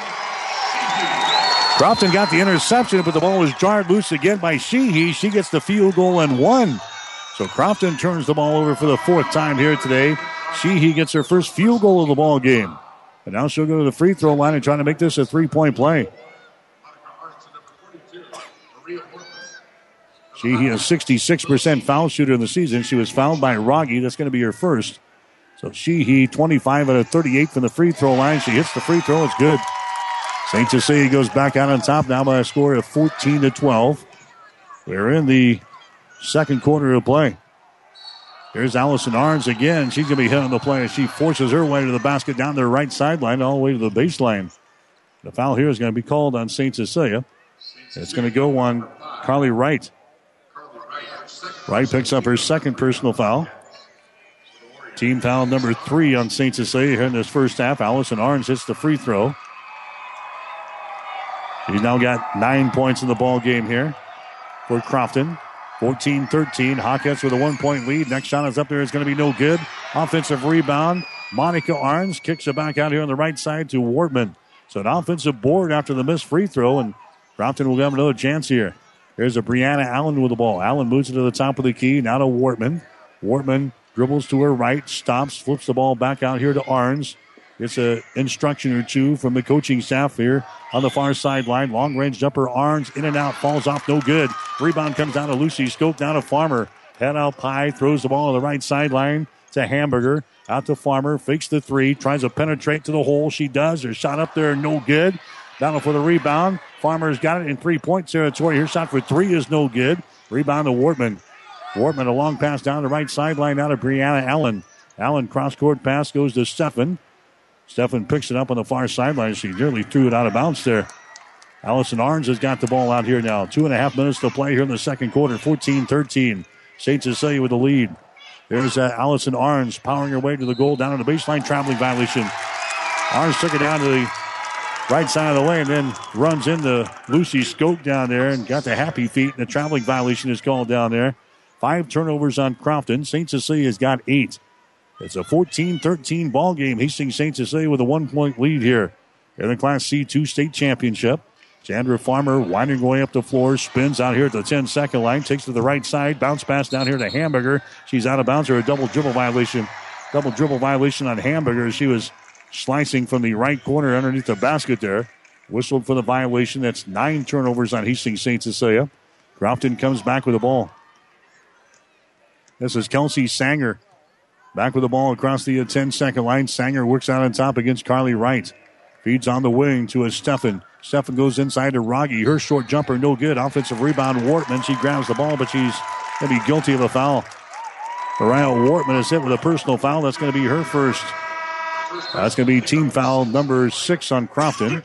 Crofton got the interception, but the ball was jarred loose again by Sheehy. She gets the field goal and one. So Crofton turns the ball over for the fourth time here today. Sheehy gets her first field goal of the ball game. And now she'll go to the free throw line and try to make this a three-point play. Sheehy, a sixty-six percent foul shooter in the season. She was fouled by Rogge. That's going to be her first. So Sheehy, twenty-five out of thirty-eight from the free throw line. She hits the free throw. It's good. Saint Cecilia goes back out on top now by a score of fourteen to twelve. We're in the second quarter of play. Here's Allison Arns again. She's going to be hit on the play as she forces her way to the basket down the right sideline all the way to the baseline. The foul here is going to be called on Saint Cecilia. It's going to go on Carly Wright. Wright picks up her second personal foul. Team foul number three on Saint Cecilia here in this first half. Allison Arns hits the free throw. He's now got nine points in the ball game here for Crofton. fourteen thirteen. Hawkettes with a one-point lead. Next shot is up there. It's going to be no good. Offensive rebound. Monica Arns kicks it back out here on the right side to Wortman. So an offensive board after the missed free throw, and Crofton will have another chance here. There's a Brianna Allen with the ball. Allen moves it to the top of the key. Now to Wortman. Wortman dribbles to her right, stops, flips the ball back out here to Arns. It's an instruction or two from the coaching staff here on the far sideline. Long-range jumper, Arns in and out, falls off, no good. Rebound comes down to Lucy Skoke, down to Farmer. Head out high, throws the ball on the right sideline to Hamburger. Out to Farmer, fakes the three, tries to penetrate to the hole. She does. Her shot up there, no good. Down for the rebound. Farmer's got it in three-point territory. Her shot for three is no good. Rebound to Wortman. Wortman, a long pass down the right sideline, now to Brianna Allen. Allen, cross-court pass goes to Stephan. Stephan picks it up on the far sideline. She nearly threw it out of bounds there. Allison Arns has got the ball out here now. Two and a half minutes to play here in the second quarter. fourteen thirteen. Saint Cecilia with the lead. There's uh, Allison Arns powering her way to the goal down on the baseline. Traveling violation. Arns took it down to the right side of the lane and then runs into Lucy Skoke down there and got the happy feet. And the traveling violation is called down there. Five turnovers on Crofton. Saint Cecilia's got eight. It's a fourteen thirteen ball game. Hastings Saint Cecilia with a one-point lead here in the Class C two state championship. Chandra Farmer winding her way up the floor, spins out here at the ten-second line, takes to the right side, bounce pass down here to Hamburger. She's out of bounds, or a double dribble violation. Double dribble violation on Hamburger. She was slicing from the right corner underneath the basket there. Whistled for the violation. That's nine turnovers on Hastings Saint Cecilia. Crofton comes back with the ball. This is Kelsey Sanger. Back with the ball across the ten-second line. Sanger works out on top against Carly Wright. Feeds on the wing to a Steffen. Steffen goes inside to Rogge. Her short jumper, no good. Offensive rebound, Wortman. She grabs the ball, but she's going to be guilty of a foul. Mariah Wortman is hit with a personal foul. That's going to be her first. That's going to be team foul number six on Crofton.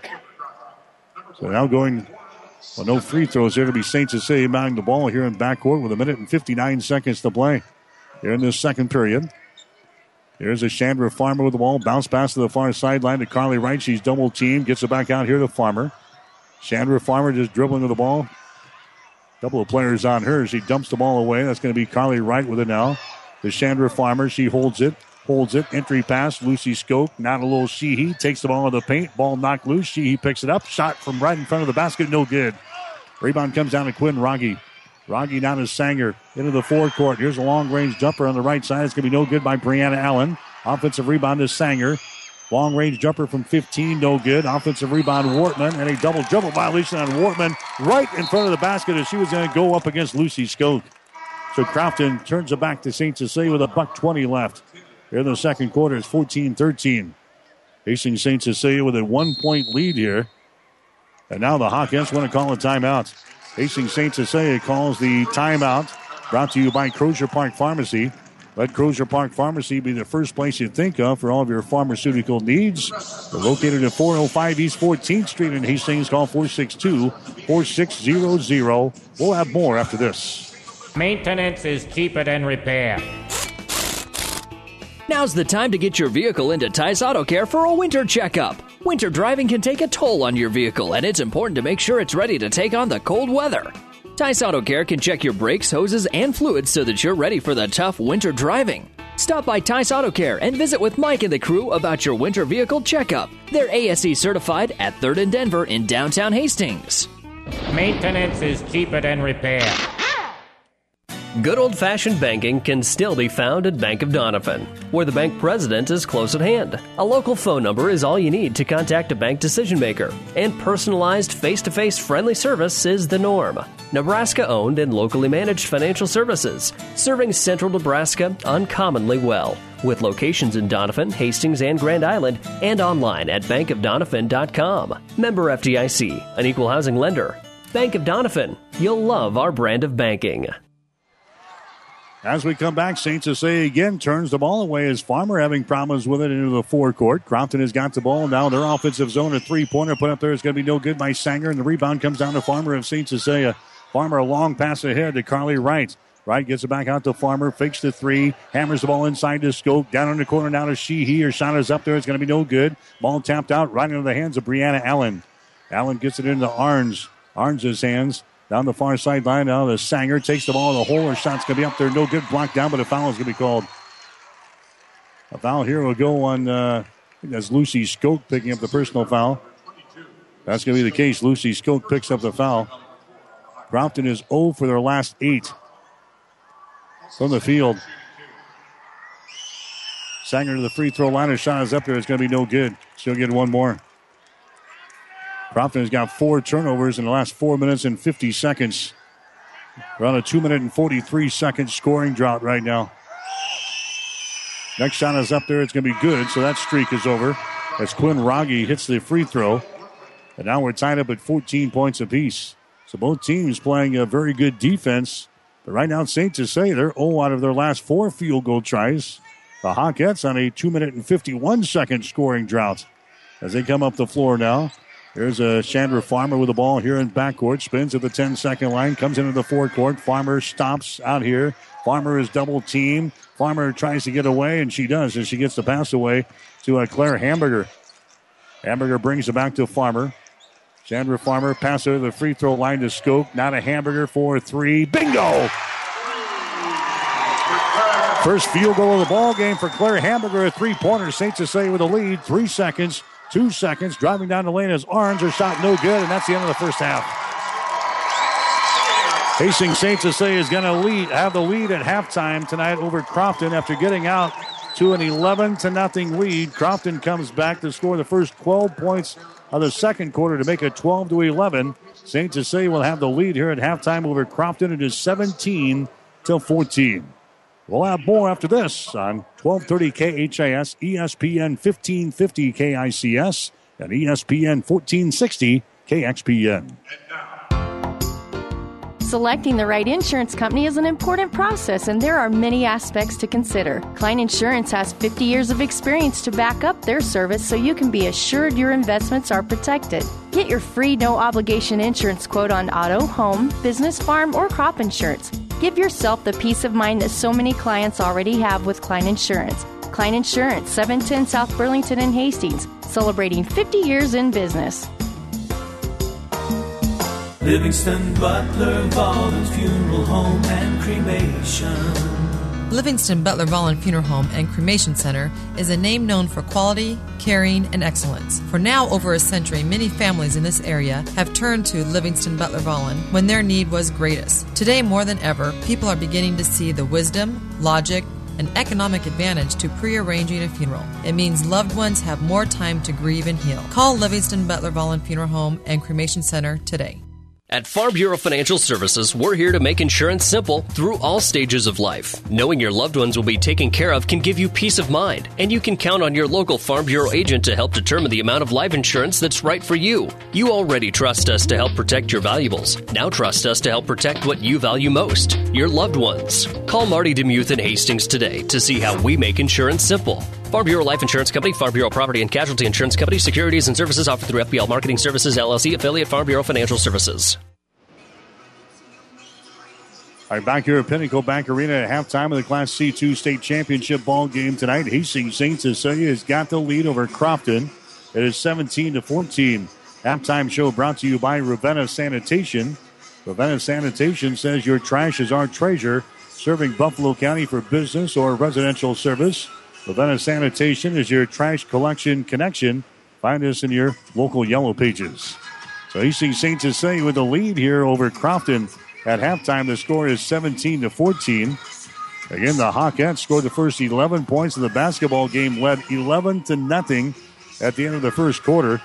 So now going, well, no free throws here to be Saint Cecilia mounting the ball here in backcourt with a minute and fifty-nine seconds to play here in this second period. Here's a Chandra Farmer with the ball. Bounce pass to the far sideline to Carly Wright. She's double teamed. Gets it back out here to Farmer. Chandra Farmer just dribbling to the ball. Couple of players on her. She dumps the ball away. That's going to be Carly Wright with it now. The Chandra Farmer. She holds it. Holds it. Entry pass. Lucy Skoke. Not a little Sheehy. Takes the ball in the paint. Ball knocked loose. Sheehy picks it up. Shot from right in front of the basket. No good. Rebound comes down to Quinn Rogge. Rogge down to Sanger into the forecourt. Here's a long-range jumper on the right side. It's going to be no good by Brianna Allen. Offensive rebound to Sanger. Long-range jumper from fifteen, no good. Offensive rebound, Wortman, and a double dribble violation on Wortman right in front of the basket as she was going to go up against Lucy Skoke. So Crofton turns it back to Saint Cecilia with a buck twenty left. Here in the second quarter, it's fourteen thirteen. Hastings Saint Cecilia with a one-point lead here. And now the Hawkins want to call a timeout. Hastings Saint Cecilia calls the timeout. Brought to you by Crozier Park Pharmacy. Let Crozier Park Pharmacy be the first place you think of for all of your pharmaceutical needs. They're located at four oh five East fourteenth Street in Hastings. Call four six two, four six zero zero. We'll have more after this. Maintenance is cheaper than repair. Now's the time to get your vehicle into Tice Auto Care for a winter checkup. Winter driving can take a toll on your vehicle, and it's important to make sure it's ready to take on the cold weather. Tice Auto Care can check your brakes, hoses, and fluids so that you're ready for the tough winter driving. Stop by Tice Auto Care and visit with Mike and the crew about your winter vehicle checkup. They're A S E certified at third and Denver in downtown Hastings. Maintenance is cheaper than repair. Good old-fashioned banking can still be found at Bank of Donovan, where the bank president is close at hand. A local phone number is all you need to contact a bank decision maker, and personalized face-to-face friendly service is the norm. Nebraska-owned and locally managed financial services, serving central Nebraska uncommonly well, with locations in Donovan, Hastings, and Grand Island, and online at bank of donovan dot com. Member F D I C, an equal housing lender. Bank of Donovan. You'll love our brand of banking. As we come back, Saint Cecilia again turns the ball away as Farmer having problems with it into the forecourt. Crofton has got the ball. Now their offensive zone, a three-pointer put up there is going to be no good by Sanger, and the rebound comes down to Farmer of Saint Cecilia. Farmer a long pass ahead to Carly Wright. Wright gets it back out to Farmer, fakes the three, hammers the ball inside to Skoke. Down in the corner now to Sheehy. Her shot is up there. It's going to be no good. Ball tapped out right into the hands of Brianna Allen. Allen gets it into Arns. Arns' hands. Down the far sideline, now the Sanger takes the ball in the hole. Her shot's going to be up there. No good. Blocked down, but a foul is going to be called. A foul here will go on, uh, I think that's Lucy Skoke picking up the personal foul. That's going to be the case. Lucy Skoke picks up the foul. Crofton is zero for their last eight from the field. Sanger to the free throw line. Her shot is up there. It's going to be no good. She'll get one more. Crofton has got four turnovers in the last four minutes and fifty seconds. We're on a two minute and forty-three second scoring drought right now. Next shot is up there. It's going to be good, so that streak is over. As Quinn Rogge hits the free throw. And now we're tied up at fourteen points apiece. So both teams playing a very good defense. But right now, Saint Cecilia, they're zero out of their last four field goal tries. The Hawkettes on a two minute and fifty-one second scoring drought. As they come up the floor now. Here's a Chandra Farmer with the ball here in backcourt. Spins at the ten-second line. Comes into the forecourt. Farmer stops out here. Farmer is double teamed. Farmer tries to get away, and she does as she gets the pass away to uh, Claire Hamburger. Hamburger brings it back to Farmer. Chandra Farmer passes to the free throw line to Skoke. Now to Hamburger for three. Bingo! First field goal of the ball game for Claire Hamburger, a three-pointer. Saint Cecilia with a lead, three seconds, two seconds. Driving down the lane as Arns, her shot no good, and that's the end of the first half. Hastings Saint Cecilia is going to lead, have the lead at halftime tonight over Crofton after getting out to an eleven to nothing lead. Crofton comes back to score the first twelve points of the second quarter to make it twelve to eleven. Saint Cecilia will have the lead here at halftime over Crofton. It is seventeen to fourteen. We'll have more after this on twelve thirty K H I S, E S P N fifteen fifty K I C S, and E S P N fourteen sixty K X P N. Selecting the right insurance company is an important process, and there are many aspects to consider. Klein Insurance has fifty years of experience to back up their service so you can be assured your investments are protected. Get your free no-obligation insurance quote on auto, home, business, farm, or crop insurance. Give yourself the peace of mind that so many clients already have with Klein Insurance. Klein Insurance, seven ten South Burlington and Hastings, celebrating fifty years in business. Livingston Butler Vollen Funeral Home and Cremation. Livingston Butler Vollen Funeral Home and Cremation Center is a name known for quality, caring, and excellence. For now over a century, many families in this area have turned to Livingston Butler Vollen when their need was greatest. Today, more than ever, people are beginning to see the wisdom, logic, and economic advantage to pre-arranging a funeral. It means loved ones have more time to grieve and heal. Call Livingston Butler Vollen Funeral Home and Cremation Center today. At Farm Bureau Financial Services, we're here to make insurance simple through all stages of life. Knowing your loved ones will be taken care of can give you peace of mind, and you can count on your local Farm Bureau agent to help determine the amount of life insurance that's right for you. You already trust us to help protect your valuables. Now trust us to help protect what you value most, your loved ones. Call Marty DeMuth in Hastings today to see how we make insurance simple. Farm Bureau Life Insurance Company, Farm Bureau Property and Casualty Insurance Company, securities and services offered through F B L Marketing Services, L L C, affiliate Farm Bureau Financial Services. All right, back here at Pinnacle Bank Arena at halftime of the Class C two State Championship ball game tonight. Hastings Saint Cecilia has got the lead over Crofton. It is seventeen to fourteen. Halftime show brought to you by Ravenna Sanitation. Ravenna Sanitation says your trash is our treasure, serving Buffalo County for business or residential service. Ravenna Sanitation is your trash collection connection. Find us in your local Yellow Pages. So Hastings Saint Cecilia with the lead here over Crofton. At halftime, the score is seventeen to fourteen. Again, the Hawkettes scored the first eleven points of the basketball game, led eleven to nothing at the end of the first quarter.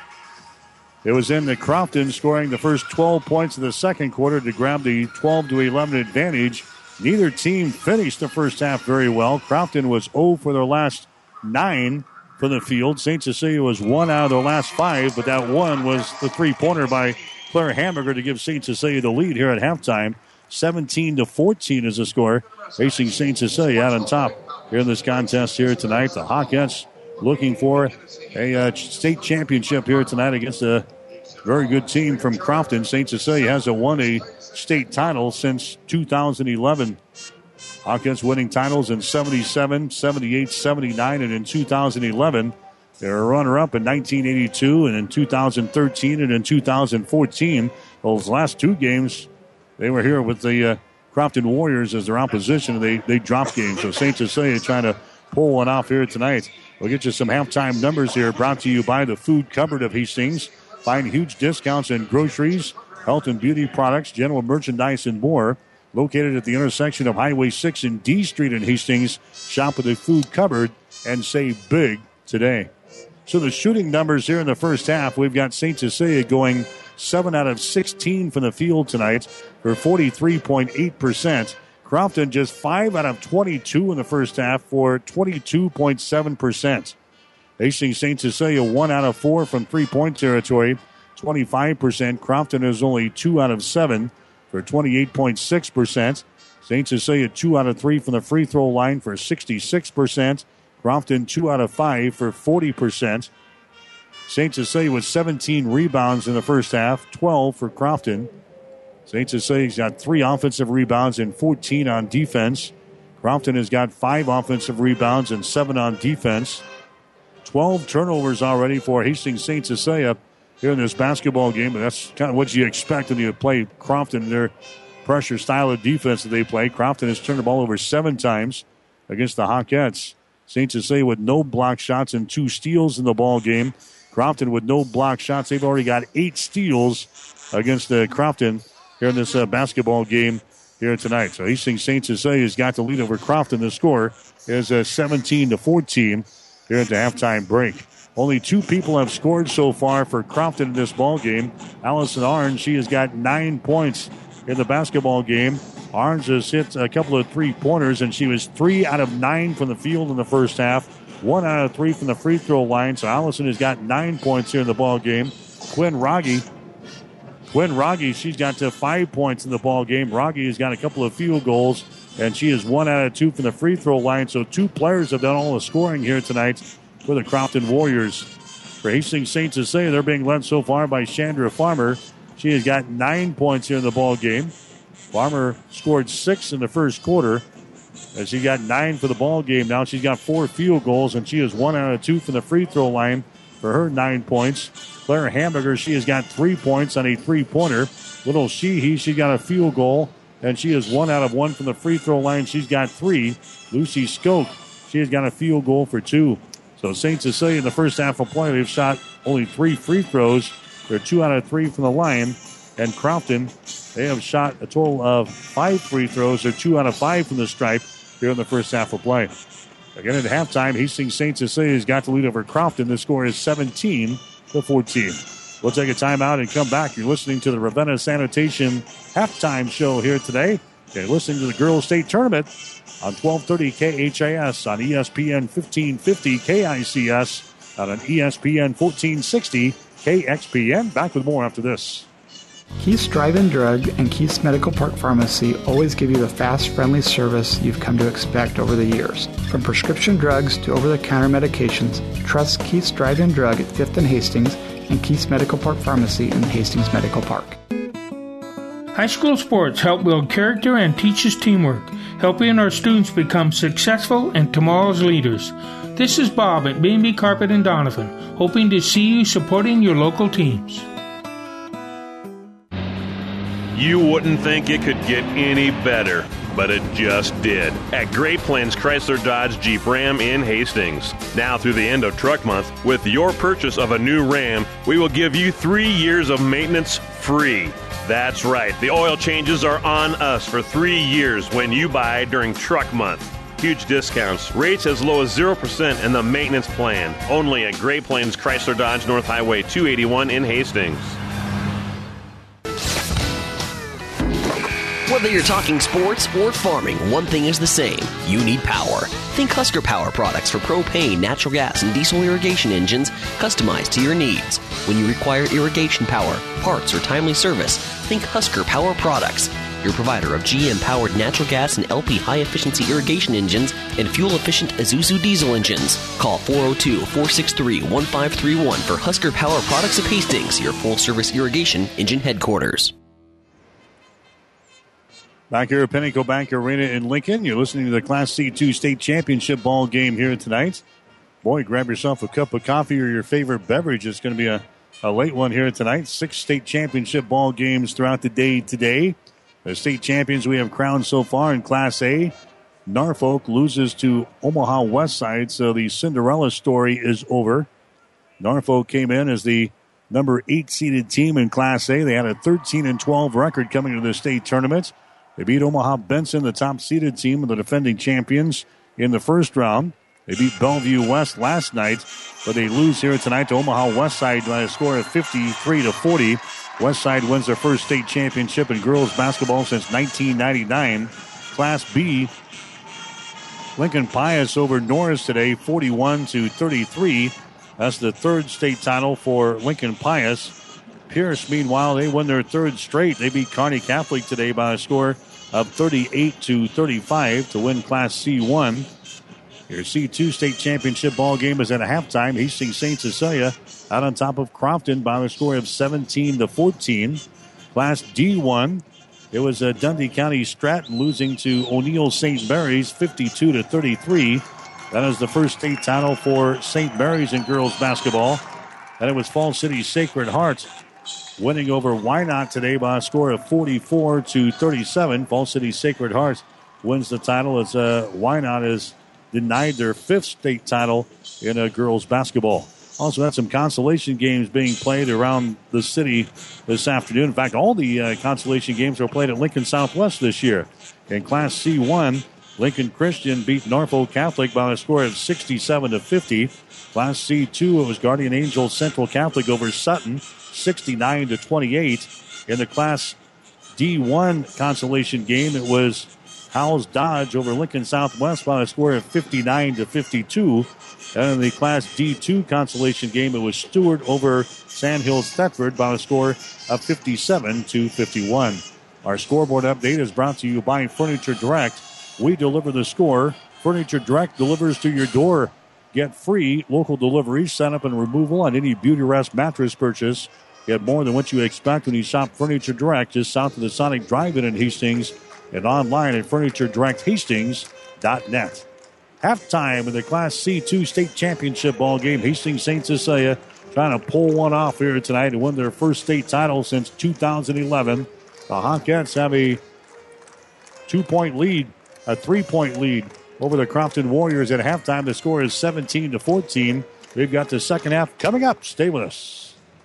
It was in the Crofton scoring the first twelve points of the second quarter to grab the twelve to eleven advantage. Neither team finished the first half very well. Crofton was zero for their last nine from the field. Saint Cecilia was one out of their last five, but that one was the three-pointer by Claire Hamburger to give Saint Cecilia the lead here at halftime. seventeen to fourteen is the score. Facing Saint Cecilia out on top here in this contest here tonight. The Hawkettes looking for a uh, state championship here tonight against a very good team from Crofton. Saint Cecilia hasn't won a state title since two thousand eleven. Hawkettes winning titles in seventy-seven, seventy-eight, seventy-nine, and in two thousand eleven. They were a runner-up in nineteen eighty-two and in two thousand thirteen and in two thousand fourteen. Those last two games, they were here with the uh, Crofton Warriors as their opposition. They they dropped games. So Saint Cecilia trying to pull one off here tonight. We'll get you some halftime numbers here brought to you by the Food Cupboard of Hastings. Find huge discounts in groceries, health and beauty products, general merchandise, and more. Located at the intersection of Highway six and D Street in Hastings. Shop with the Food Cupboard and save big today. So the shooting numbers here in the first half, we've got Saint Cecilia going seven out of sixteen from the field tonight for forty-three point eight percent. Crofton just five out of twenty-two in the first half for twenty-two point seven percent. Hastings Saint Cecilia one out of four from three-point territory, twenty-five percent. Crofton is only two out of seven for twenty-eight point six percent. Saint Cecilia two out of three from the free throw line for sixty-six percent. Crofton two out of five for forty percent. Saint Cecilia with seventeen rebounds in the first half, twelve for Crofton. Saint Cecilia's got three offensive rebounds and fourteen on defense. Crofton has got five offensive rebounds and seven on defense. twelve turnovers already for Hastings Saint Cecilia here in this basketball game, but that's kind of what you expect when you play Crofton, their pressure style of defense that they play. Crofton has turned the ball over seven times. against the Hawkettes. Saint Cecilia with no block shots and two steals in the ball game. Crofton with no block shots. They've already got eight steals against uh, Crofton here in this uh, basketball game here tonight. So Hastings Saint Cecilia has got the lead over Crofton. The score is uh, seventeen to fourteen here at the halftime break. Only two people have scored so far for Crofton in this ball game. Allison Arns, she has got nine points in the basketball game. Arns has hit a couple of three-pointers, and she was three out of nine from the field in the first half, one out of three from the free throw line. So Allison has got nine points here in the ball game. Quinn Rogge, Quinn Rogge, she's got to five points in the ball game. Rogge has got a couple of field goals, and she is one out of two from the free throw line. So two players have done all the scoring here tonight for the Crofton Warriors. For Hastings Saint Cecilia, they're being led so far by Chandra Farmer. She has got nine points here in the ball game. Farmer scored six in the first quarter, and she got nine for the ball game. Now she's got four field goals, and she is one out of two from the free throw line for her nine points. Claire Hamburger, she has got three points on a three-pointer. Little Sheehy, she got a field goal, and she is one out of one from the free throw line. She's got three. Lucy Skoke, she has got a field goal for two. So Saint Cecilia in the first half of play, they've shot only three free throws. They're two out of three from the line. And Crofton, they have shot a total of five free throws. They're two out of five from the stripe here in the first half of play. Again at halftime, Hastings Saint Cecilia has got the lead over Crofton. The score is seventeen to fourteen. We'll take a timeout and come back. You're listening to the Ravenna Sanitation halftime show here today. You're listening to the Girls State Tournament on twelve thirty K H A S, on E S P N fifteen fifty K I C S, and on E S P N fourteen sixty K X P N. Back with more after this. Keith's Drive-In Drug and Keith's Medical Park Pharmacy always give you the fast, friendly service you've come to expect over the years. From prescription drugs to over-the-counter medications, trust Keith's Drive-In Drug at fifth and Hastings and Keith's Medical Park Pharmacy in Hastings Medical Park. High school sports help build character and teaches teamwork, helping our students become successful and tomorrow's leaders. This is Bob at B and B Carpet and Donovan, hoping to see you supporting your local teams. You wouldn't think it could get any better, but it just did. At Great Plains Chrysler Dodge Jeep Ram in Hastings. Now through the end of Truck Month, with your purchase of a new Ram, we will give you three years of maintenance free. That's right. The oil changes are on us for three years when you buy during Truck Month. Huge discounts, rates as low as zero percent in the maintenance plan. Only at Great Plains Chrysler Dodge North Highway two eighty-one in Hastings. Whether you're talking sports or farming, one thing is the same. You need power. Think Husker Power products for propane, natural gas, and diesel irrigation engines customized to your needs. When you require irrigation power, parts, or timely service, think Husker Power products. Your provider of G M-powered natural gas and L P high-efficiency irrigation engines and fuel-efficient Isuzu diesel engines. Call four oh two, four six three, one five three one for Husker Power Products of Hastings, your full-service irrigation engine headquarters. Back here at Pinnacle Bank Arena in Lincoln, you're listening to the Class C two State Championship ball game here tonight. Boy, grab yourself a cup of coffee or your favorite beverage. It's going to be a, a late one here tonight. Six state championship ball games throughout the day today. The state champions we have crowned so far in Class A. Norfolk loses to Omaha Westside, so the Cinderella story is over. Norfolk came in as the number eight seeded team in Class A. They had a thirteen and twelve record coming to the state tournament. They beat Omaha Benson, the top-seeded team of the defending champions, in the first round. They beat Bellevue West last night, but they lose here tonight to Omaha Westside by a score of fifty-three to forty. Westside wins their first state championship in girls basketball since nineteen ninety-nine. Class B, Lincoln Pius over Norris today, forty-one to thirty-three. That's the third state title for Lincoln Pius. Pierce, meanwhile, they won their third straight. They beat Kearney Catholic today by a score of thirty-eight to thirty-five to win Class C one. Your C two state championship ball game is at a halftime. Hastings Saint Cecilia out on top of Crofton by a score of seventeen to fourteen. Class D one, it was uh, Dundee County Stratton losing to O'Neill Saint Mary's fifty-two to thirty-three. That is the first state title for Saint Mary's in girls basketball. And it was Fall City Sacred Heart winning over Wynot today by a score of forty-four to thirty-seven. Fall City Sacred Heart wins the title as uh, Wynot is denied their fifth state title in uh, girls basketball. Also had some consolation games being played around the city this afternoon. In fact, all the uh, consolation games were played at Lincoln Southwest this year. In Class C one, Lincoln Christian beat Norfolk Catholic by a score of sixty-seven to fifty. Class C two, it was Guardian Angels Central Catholic over Sutton, sixty-nine to twenty-eight. In the Class D one consolation game, it was Howells Dodge over Lincoln Southwest by a score of fifty-nine to fifty-two. And in the Class D two consolation game, it was Stewart over Sandhills Thetford by a score of fifty-seven to fifty-one. Our scoreboard update is brought to you by Furniture Direct. We deliver the score. Furniture Direct delivers to your door. Get free local delivery, setup, and removal on any Beautyrest mattress purchase. Get more than what you expect when you shop Furniture Direct just south of the Sonic Drive-In in Hastings and online at furniture direct hastings dot net. Halftime in the Class C two state championship ball game. Hastings Saint Cecilia trying to pull one off here tonight and win their first state title since two thousand eleven. The Hawkettes have a two-point lead, a three-point lead over the Crofton Warriors at halftime. The score is seventeen to fourteen. We've got the second half coming up. Stay with us.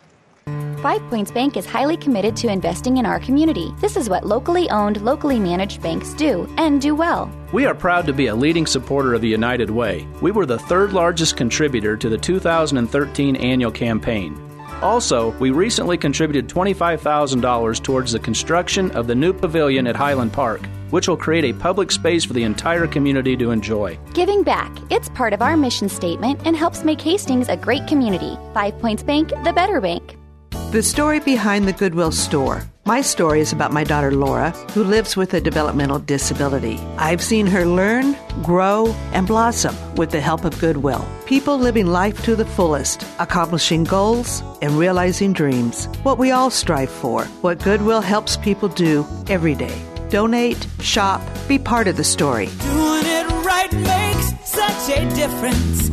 Five Points Bank is highly committed to investing in our community. This is what locally owned, locally managed banks do, and do well. We are proud to be a leading supporter of the United Way. We were the third largest contributor to the two thousand thirteen annual campaign. Also, we recently contributed twenty-five thousand dollars towards the construction of the new pavilion at Highland Park, which will create a public space for the entire community to enjoy. Giving back. It's part of our mission statement and helps make Hastings a great community. Five Points Bank, the better bank. The story behind the Goodwill store. My story is about my daughter Laura, who lives with a developmental disability. I've seen her learn, grow, and blossom with the help of Goodwill. People living life to the fullest, accomplishing goals and realizing dreams. What we all strive for. What Goodwill helps people do every day. Donate, shop, be part of the story. Doing it right makes such a difference.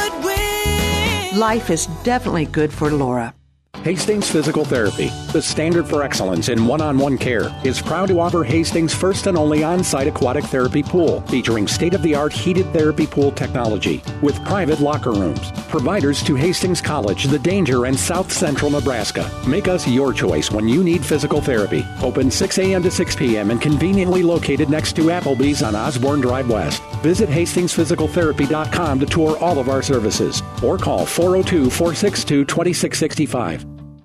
Goodwill. Life is definitely good for Laura. Hastings Physical Therapy, the standard for excellence in one-on-one care, is proud to offer Hastings' first and only on-site aquatic therapy pool, featuring state-of-the-art heated therapy pool technology with private locker rooms. Providers to Hastings College, The Danger, and South Central Nebraska. Make us your choice when you need physical therapy. Open six a.m. to six p.m. and conveniently located next to Applebee's on Osborne Drive West. Visit hastings physical therapy dot com to tour all of our services or call four oh two, four six two, two six six five.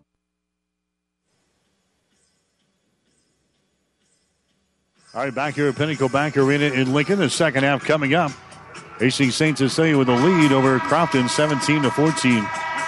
All right, back here at Pinnacle Bank Arena in Lincoln. The second half coming up. Hastings Saint Cecilia with a lead over Crofton, seventeen to fourteen.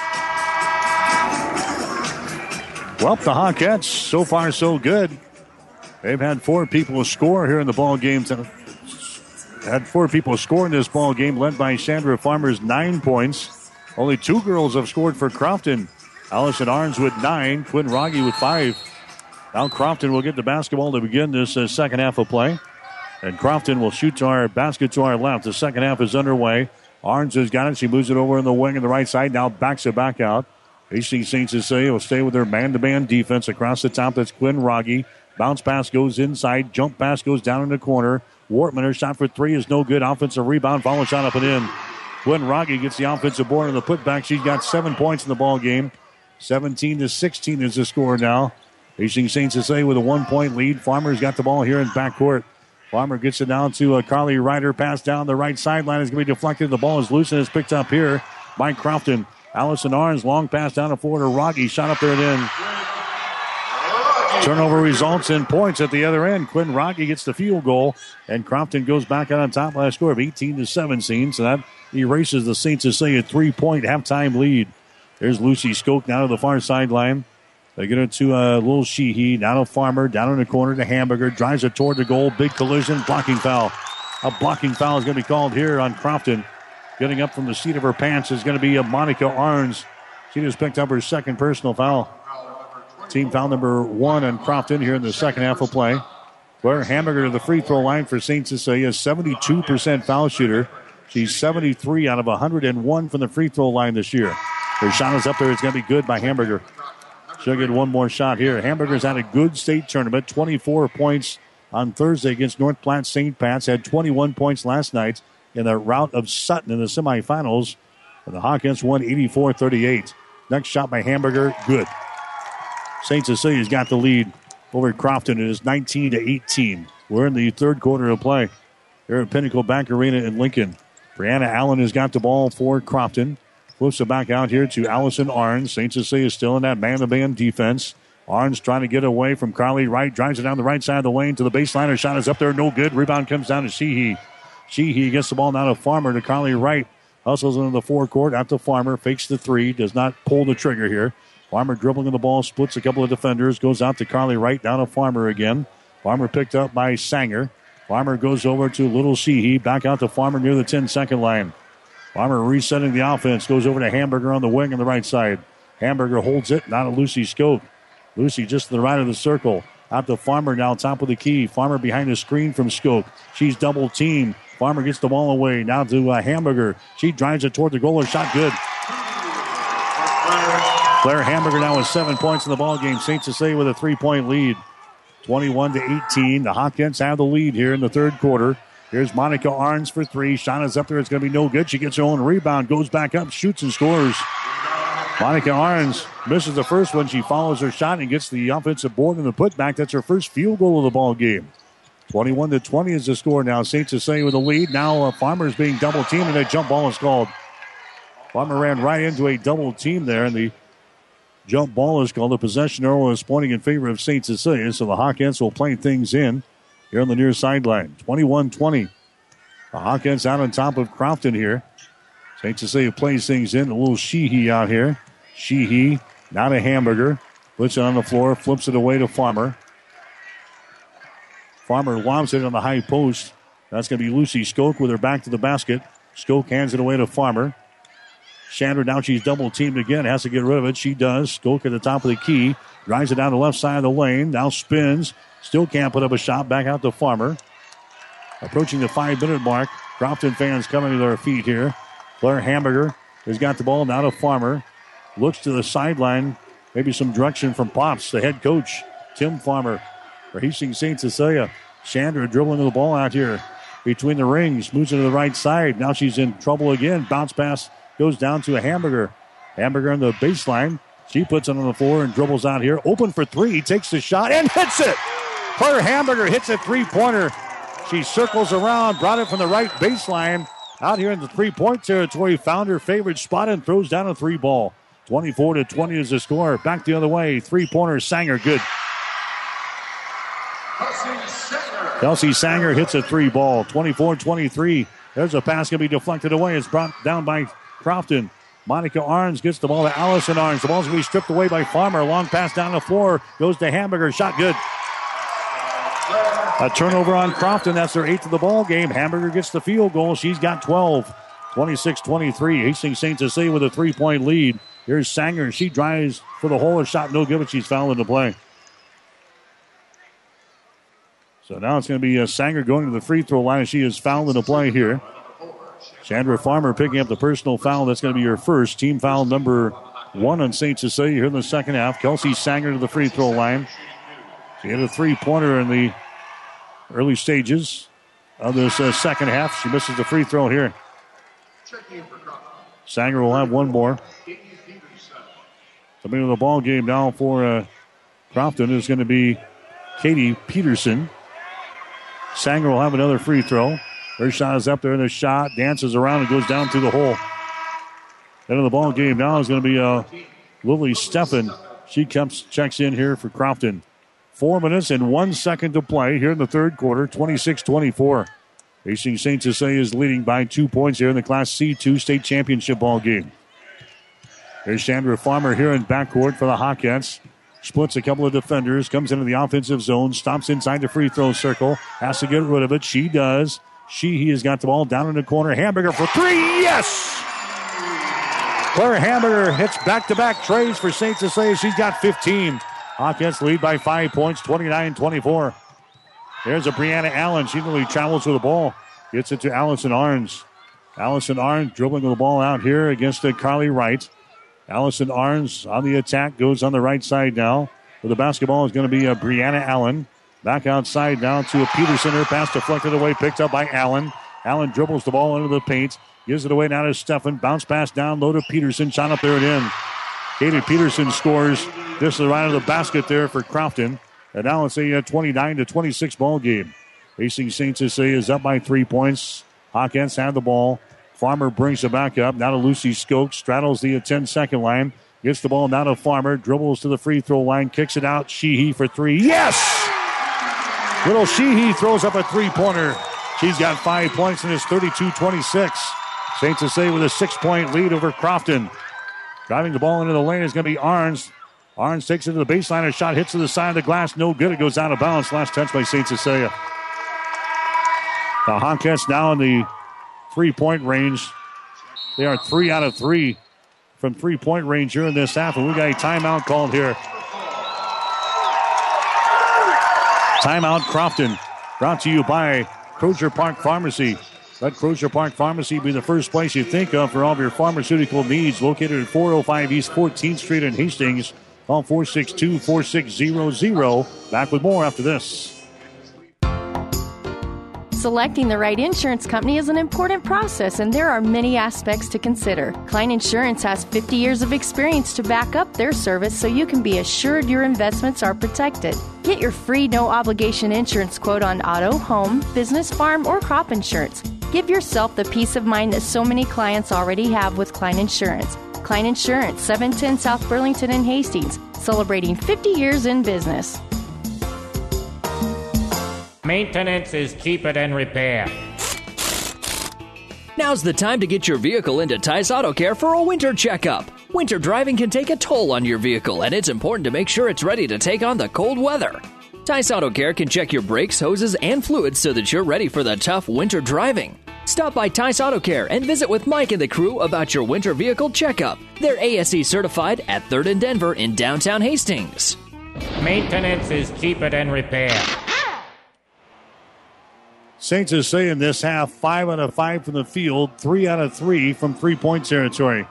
Well, the Hawkettes, so far so good. They've had four people score here in the ball game. Had four people score in this ball game, led by Chandra Farmer's nine points. Only two girls have scored for Crofton. Allison Arns with nine, Quinn Rogge with five. Now Crofton will get the basketball to begin this uh, second half of play. And Crofton will shoot to our basket to our left. The second half is underway. Arns has got it. She moves it over in the wing on the right side. Now backs it back out. Hastings Saint Cecilia will stay with their man-to-man defense across the top. That's Quinn Rogge. Bounce pass goes inside. Jump pass goes down in the corner. Wortman, her shot for three is no good. Offensive rebound. Follow shot up and in. Quinn Rogge gets the offensive board on the putback. She's got seven points in the ball game. seventeen to sixteen is the score now. Hastings Saint Cecilia with a one-point lead. Farmer's got the ball here in backcourt. Farmer gets it down to uh, Carly Ryder. Pass down the right sideline is going to be deflected. The ball is loose and is picked up here by Crofton. Allison Arns, long pass down the floor to Rogge. Shot up there and in. Turnover results in points at the other end. Quinn Rogge gets the field goal, and Crofton goes back out on top by a score of eighteen to seventeen. So that erases the Saint Cecilia three-point halftime lead. There's Lucy Skoke now to the far sideline. They get it to uh, Lil Sheehy. Now to Farmer. Down in the corner to Hamburger. Drives it toward the goal. Big collision. Blocking foul. A blocking foul is going to be called here on Crofton. Getting up from the seat of her pants is going to be a Monica Arns. She just picked up her second personal foul. Team foul number one on Crofton here in the second half of play. Claire Hamburger to the free throw line for Saint Cecilia. seventy-two percent foul shooter. She's seventy-three out of one hundred one from the free throw line this year. Her shot is up there. It's going to be good by Hamburger. She'll get one more shot here. Hamburger's had a good state tournament. twenty-four points on Thursday against North Platte Saint Pat's. Had twenty-one points last night in the rout of Sutton in the semifinals. And the Hawkins won eighty-four thirty-eight. Next shot by Hamburger, good. Saint Cecilia's got the lead over Crofton. It is nineteen to eighteen. We're in the third quarter of play here at Pinnacle Bank Arena in Lincoln. Brianna Allen has got the ball for Crofton. Flips it back out here to Allison Arns. Saint Cecilia still in that man-to-man defense. Arns trying to get away from Carly Wright. Drives it down the right side of the lane to the baseline. Her shot is up there, no good. Rebound comes down to Sheehy. Sheehy gets the ball down to Farmer to Carly Wright. Hustles into the forecourt out to Farmer. Fakes the three. Does not pull the trigger here. Farmer dribbling the ball. Splits a couple of defenders. Goes out to Carly Wright. Down to Farmer again. Farmer picked up by Sanger. Farmer goes over to Little Sheehy. Back out to Farmer near the ten-second line. Farmer resetting the offense. Goes over to Hamburger on the wing on the right side. Hamburger holds it. Now to Lucy Skoke. Lucy just to the right of the circle. Out to Farmer now, top of the key. Farmer behind the screen from Skoke. She's double teamed. Farmer gets the ball away. Now to uh, Hamburger. She drives it toward the goal. Her shot good. Claire Hamburger now with seven points in the ball game. Saint Cecilia with a three-point lead. twenty-one to eighteen. The Hawkins have the lead here in the third quarter. Here's Monica Arns for three. Shot is up there. It's going to be no good. She gets her own rebound. Goes back up. Shoots and scores. Monica Arns misses the first one. She follows her shot and gets the offensive board and the putback. That's her first field goal of the ball game. twenty-one to twenty is the score now. Saint Cecilia with the lead. Now uh, Farmer's being double teamed and a jump ball is called. Farmer ran right into a double team there, and the jump ball is called. The possession arrow is pointing in favor of Saint Cecilia, so the Hawkins will play things in here on the near sideline. twenty-one twenty. The Hawkins out on top of Crofton here. Saint Cecilia plays things in. A little Sheehy out here. Sheehy, now to Hamburger. Puts it on the floor, flips it away to Farmer. Farmer lobs it on the high post. That's going to be Lucy Skoke with her back to the basket. Skoke hands it away to Farmer. Chandler, now she's double teamed again. Has to get rid of it. She does. Skoke at the top of the key. Drives it down the left side of the lane. Now spins. Still can't put up a shot. Back out to Farmer. Approaching the five-minute mark. Crofton fans coming to their feet here. Claire Hamburger has got the ball now to Farmer. Looks to the sideline. Maybe some direction from Pops, the head coach, Tim Farmer. For Hastings Saint Cecilia. Chandra dribbling the ball out here between the rings. Moves it to the right side. Now she's in trouble again. Bounce pass goes down to a Hamburger. Hamburger on the baseline. She puts it on the floor and dribbles out here. Open for three. Takes the shot and hits it. Claire Hamburger hits a three-pointer. She circles around. Brought it from the right baseline. Out here in the three-point territory. Found her favorite spot and throws down a three ball. twenty-four to twenty is the score. Back the other way. Three-pointer. Sanger. Good. Kelsey Sanger hits a three ball. twenty-four twenty-three. There's a pass going to be deflected away. It's brought down by Crofton. Monica Arns gets the ball to Allison Arns. The ball's going to be stripped away by Farmer. Long pass down the floor. Goes to Hamburger. Shot good. A turnover on Crofton. That's their eighth of the ball game. Hamburger gets the field goal. She's got twelve. twenty-six twenty-three. Hastings Saint Cecilia with a three-point lead. Here's Sanger. She drives for the hole. A shot no good, but she's fouled into play. So now it's going to be uh, Sanger going to the free throw line, and she is fouled into play here. Chandra Farmer picking up the personal foul. That's going to be her first. Team foul number one on Saint Cecilia here in the second half. Kelsey Sanger to the free throw line. She hit a three-pointer in the early stages of this uh, second half. She misses the free throw here. Sanger will have one more. Coming to the ball game now for uh, Crofton is going to be Katie Peterson. Sanger will have another free throw. Her shot is up there, and the shot dances around and goes down through the hole. End of the ball game now is going to be uh, Lily Steffen. She comes, checks in here for Crofton. Four minutes and one second to play here in the third quarter, twenty-six twenty-four. Hastings Saint Cecilia is leading by two points here in the Class C two state championship ball game. There's Chandra Farmer here in backcourt for the Hawkins. Splits a couple of defenders, comes into the offensive zone, stops inside the free throw circle, has to get rid of it. She does. She, he has got the ball down in the corner. Hamburger for three. Yes! Claire Hamburger hits back-to-back trays for Saint Cecilia. She's got fifteen. Hawkins lead by five points, twenty-nine twenty-four. There's a Brianna Allen. She really travels with the ball. Gets it to Allison Arns. Allison Arns dribbling the ball out here against the Carly Wright. Allison Arns on the attack, goes on the right side now. With the basketball is going to be uh, Brianna Allen. Back outside now to Peterson. Her pass deflected away, picked up by Allen. Allen dribbles the ball into the paint. Gives it away now to Steffen. Bounce pass down low to Peterson. Shot up there and in. Katie Peterson scores. This is right of the basket there for Crofton. And now it's a twenty-nine to twenty-six ball game. Hastings Saint Cecilia is up by three points. Hawkins have the ball. Farmer brings it back up. Now to Lucy Skokes. Straddles the ten-second line. Gets the ball now to Farmer. Dribbles to the free throw line. Kicks it out. Sheehy for three. Yes! Little Sheehy throws up a three-pointer. She's got five points and it's thirty-two twenty-six. Saint Cecilia with a six-point lead over Crofton. Driving the ball into the lane is going to be Arns. Arns takes it to the baseline. A shot hits to the side of the glass. No good. It goes out of bounds. Last touch by Saint Cecilia. The Hawkettes now in the three-point range. They are three out of three from three-point range here in this half. And we got a timeout called here. Timeout Crofton. Brought to you by Crozier Park Pharmacy. Let Crozier Park Pharmacy be the first place you think of for all of your pharmaceutical needs. Located at four oh five East fourteenth Street in Hastings. Call four six two, four six zero zero. Back with more after this. Selecting the right insurance company is an important process, and there are many aspects to consider. Klein Insurance has fifty years of experience to back up their service so you can be assured your investments are protected. Get your free no-obligation insurance quote on auto, home, business, farm, or crop insurance. Give yourself the peace of mind that so many clients already have with Klein Insurance. Klein Insurance, seven ten South Burlington in Hastings, celebrating fifty years in business. Maintenance is cheaper than repair. Now's the time to get your vehicle into Tice Auto Care for a winter checkup. Winter driving can take a toll on your vehicle, and it's important to make sure it's ready to take on the cold weather. Tice Auto Care can check your brakes, hoses, and fluids so that you're ready for the tough winter driving. Stop by Tice Auto Care and visit with Mike and the crew about your winter vehicle checkup. They're A S E certified at third and Denver in downtown Hastings. Maintenance is cheaper than repair. Saints is saying this half, five out of five from the field, three out of three from three-point territory.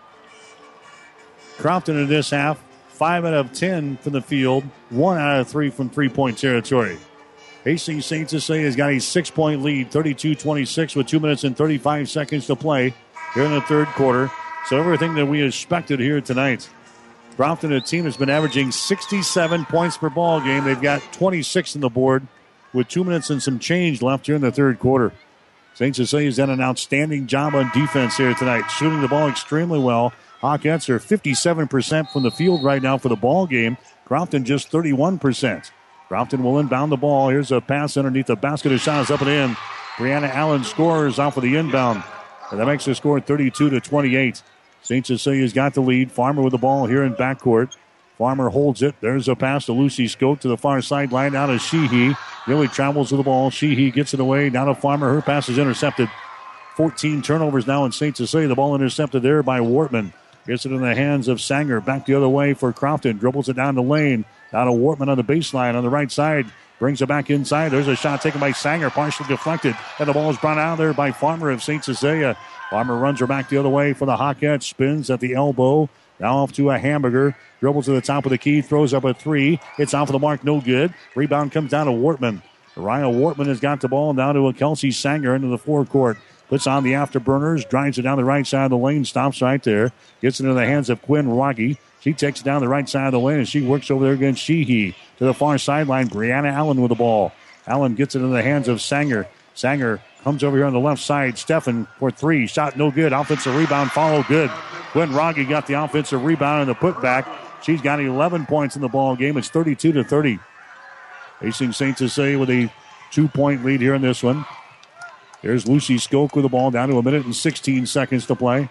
Crofton in this half, five out of ten from the field, one out of three from three-point territory. Hastings Saint Cecilia has got a six-point lead, thirty-two twenty-six with two minutes and thirty-five seconds to play here in the third quarter. So everything that we expected here tonight. Crofton, a team has been averaging sixty-seven points per ball game. They've got twenty-six on the board with two minutes and some change left here in the third quarter. Saint Cecilia has done an outstanding job on defense here tonight, shooting the ball extremely well. Hawkettes are fifty-seven percent from the field right now for the ball game. Crofton just thirty-one percent. Crofton will inbound the ball. Here's a pass underneath the basket. A shot is up and in. Brianna Allen scores off of the inbound. And that makes the score thirty-two to twenty-eight. Saint Cecilia's got the lead. Farmer with the ball here in backcourt. Farmer holds it. There's a pass to Lucy Skoke to the far sideline. Now to Sheehy. Really travels with the ball. Sheehy gets it away. Now to Farmer. Her pass is intercepted. fourteen turnovers now in Saint Cecilia. The ball intercepted there by Wortman. Gets it in the hands of Sanger. Back the other way for Crofton. Dribbles it down the lane. Now to Wortman on the baseline on the right side. Brings it back inside. There's a shot taken by Sanger. Partially deflected. And the ball is brought out there by Farmer of Saint Cecilia. Farmer runs her back the other way for the Hawkettes. Spins at the elbow. Now off to a Hamburger. Dribbles to the top of the key. Throws up a three. It's off of the mark. No good. Rebound comes down to Wortman. Ryan Wortman has got the ball down to a Kelsey Sanger into the forecourt. Puts on the afterburners. Drives it down the right side of the lane. Stops right there. Gets it into the hands of Quinn Rocky. She takes it down the right side of the lane, and she works over there against Sheehy. To the far sideline, Brianna Allen with the ball. Allen gets it into the hands of Sanger. Sanger comes over here on the left side. Steffen for three. Shot no good. Offensive rebound. Follow good. Quinn Rocky got the offensive rebound and the putback. She's got eleven points in the ball game. It's thirty-two to thirty. Hastings Saint Cecilia with a two-point lead here in this one. There's Lucy Skoke with the ball down to a minute and sixteen seconds to play.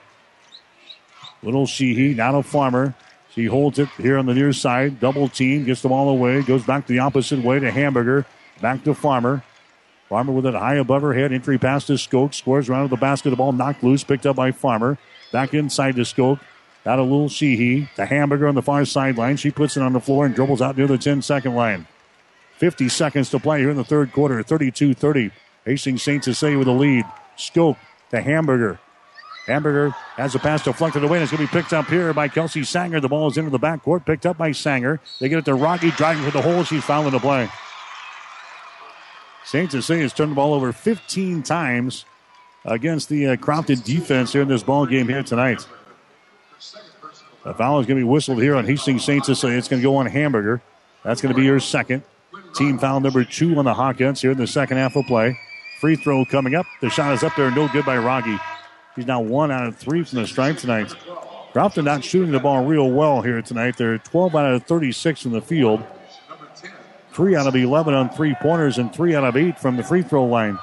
Little Sheehy, now to Farmer. She holds it here on the near side. Double team, gets the ball away. Goes back the opposite way to Hamburger. Back to Farmer. Farmer with it high above her head. Entry pass to Skoke. Scores around with the basket. The ball knocked loose. Picked up by Farmer. Back inside to Skoke. Out of Little Sheehy. The Hamburger on the far sideline. She puts it on the floor and dribbles out near the ten-second line. fifty seconds to play here in the third quarter. thirty-two thirty. Hastings Saint Cecilia with the lead. Skoke to Hamburger. Hamburger has a pass deflected away, and it's going to be picked up here by Kelsey Sanger. The ball is into the backcourt, picked up by Sanger. They get it to Rocky, driving for the hole. She's fouling the play. Saint Cecilia has turned the ball over fifteen times against the uh, Crofton defense here in this ball game here tonight. A foul is going to be whistled here on Hastings Saint Cecilia. It's going to go on Hamburger. That's going to be your second. Team foul number two on the Hawkins here in the second half of play. Free throw coming up. The shot is up there, no good by Rogge. He's now one out of three from the stripe tonight. Crofton not shooting the ball real well here tonight. They're twelve out of thirty-six from the field. Three out of eleven on three-pointers and three out of eight from the free throw line.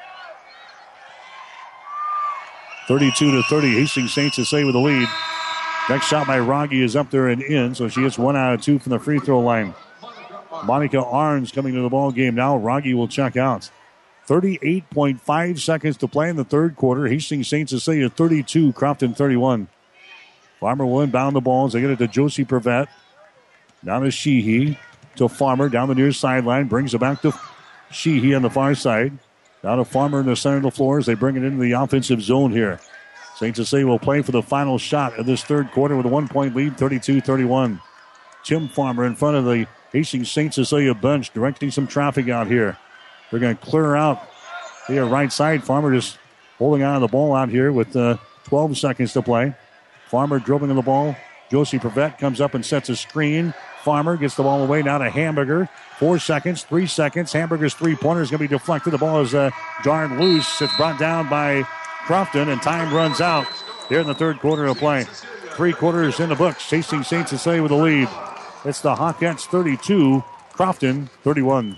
thirty-two to thirty. Hastings Saint Cecilia with the lead. Next shot by Rogge is up there and in, so she hits one out of two from the free throw line. Monica Arns coming to the ball game now. Rogge will check out. thirty-eight point five seconds to play in the third quarter. Hastings Saint Cecilia thirty-two, Crofton thirty-one. Farmer will inbound the ball as they get it to Josie Prevet. Down to Sheehy. To Farmer down the near sideline. Brings it back to Sheehy on the far side. Down to Farmer in the center of the floor as they bring it into the offensive zone here. Saint Cecilia will play for the final shot of this third quarter with a one-point lead, thirty-two thirty-one. Tim Farmer in front of the Hastings Saint Cecilia bench, directing some traffic out here. They're going to clear out the right side. Farmer just holding on to the ball out here with uh, twelve seconds to play. Farmer dribbling on the ball. Josie Prevet comes up and sets a screen. Farmer gets the ball away now to Hamburger. Four seconds, three seconds. Hamburger's three-pointer is going to be deflected. The ball is uh, darn loose. It's brought down by Crofton, and time runs out here in the third quarter of play. Three quarters in the books. Hastings Saint Cecilia with the lead. It's the Hawkettes thirty-two, Crofton thirty-one.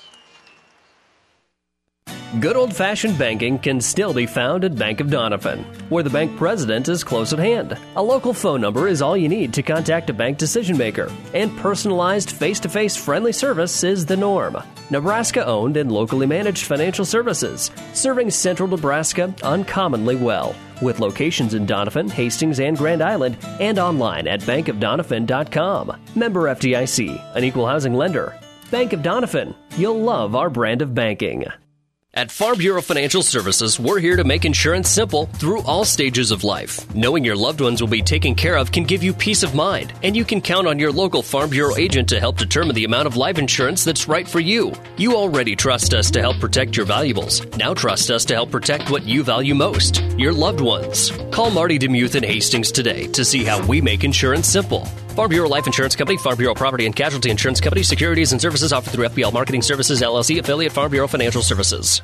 Good old-fashioned banking can still be found at Bank of Donovan, where the bank president is close at hand. A local phone number is all you need to contact a bank decision-maker, and personalized face-to-face friendly service is the norm. Nebraska-owned and locally managed financial services, serving central Nebraska uncommonly well, with locations in Donovan, Hastings, and Grand Island, and online at bank of donovan dot com. Member F D I C, an equal housing lender. Bank of Donovan, you'll love our brand of banking. At Farm Bureau Financial Services, we're here to make insurance simple through all stages of life. Knowing your loved ones will be taken care of can give you peace of mind, and you can count on your local Farm Bureau agent to help determine the amount of life insurance that's right for you. You already trust us to help protect your valuables. Now trust us to help protect what you value most, your loved ones. Call Marty Demuth in Hastings today to see how we make insurance simple. Farm Bureau Life Insurance Company, Farm Bureau Property and Casualty Insurance Company, securities and services offered through F B L Marketing Services, L L C, affiliate Farm Bureau Financial Services.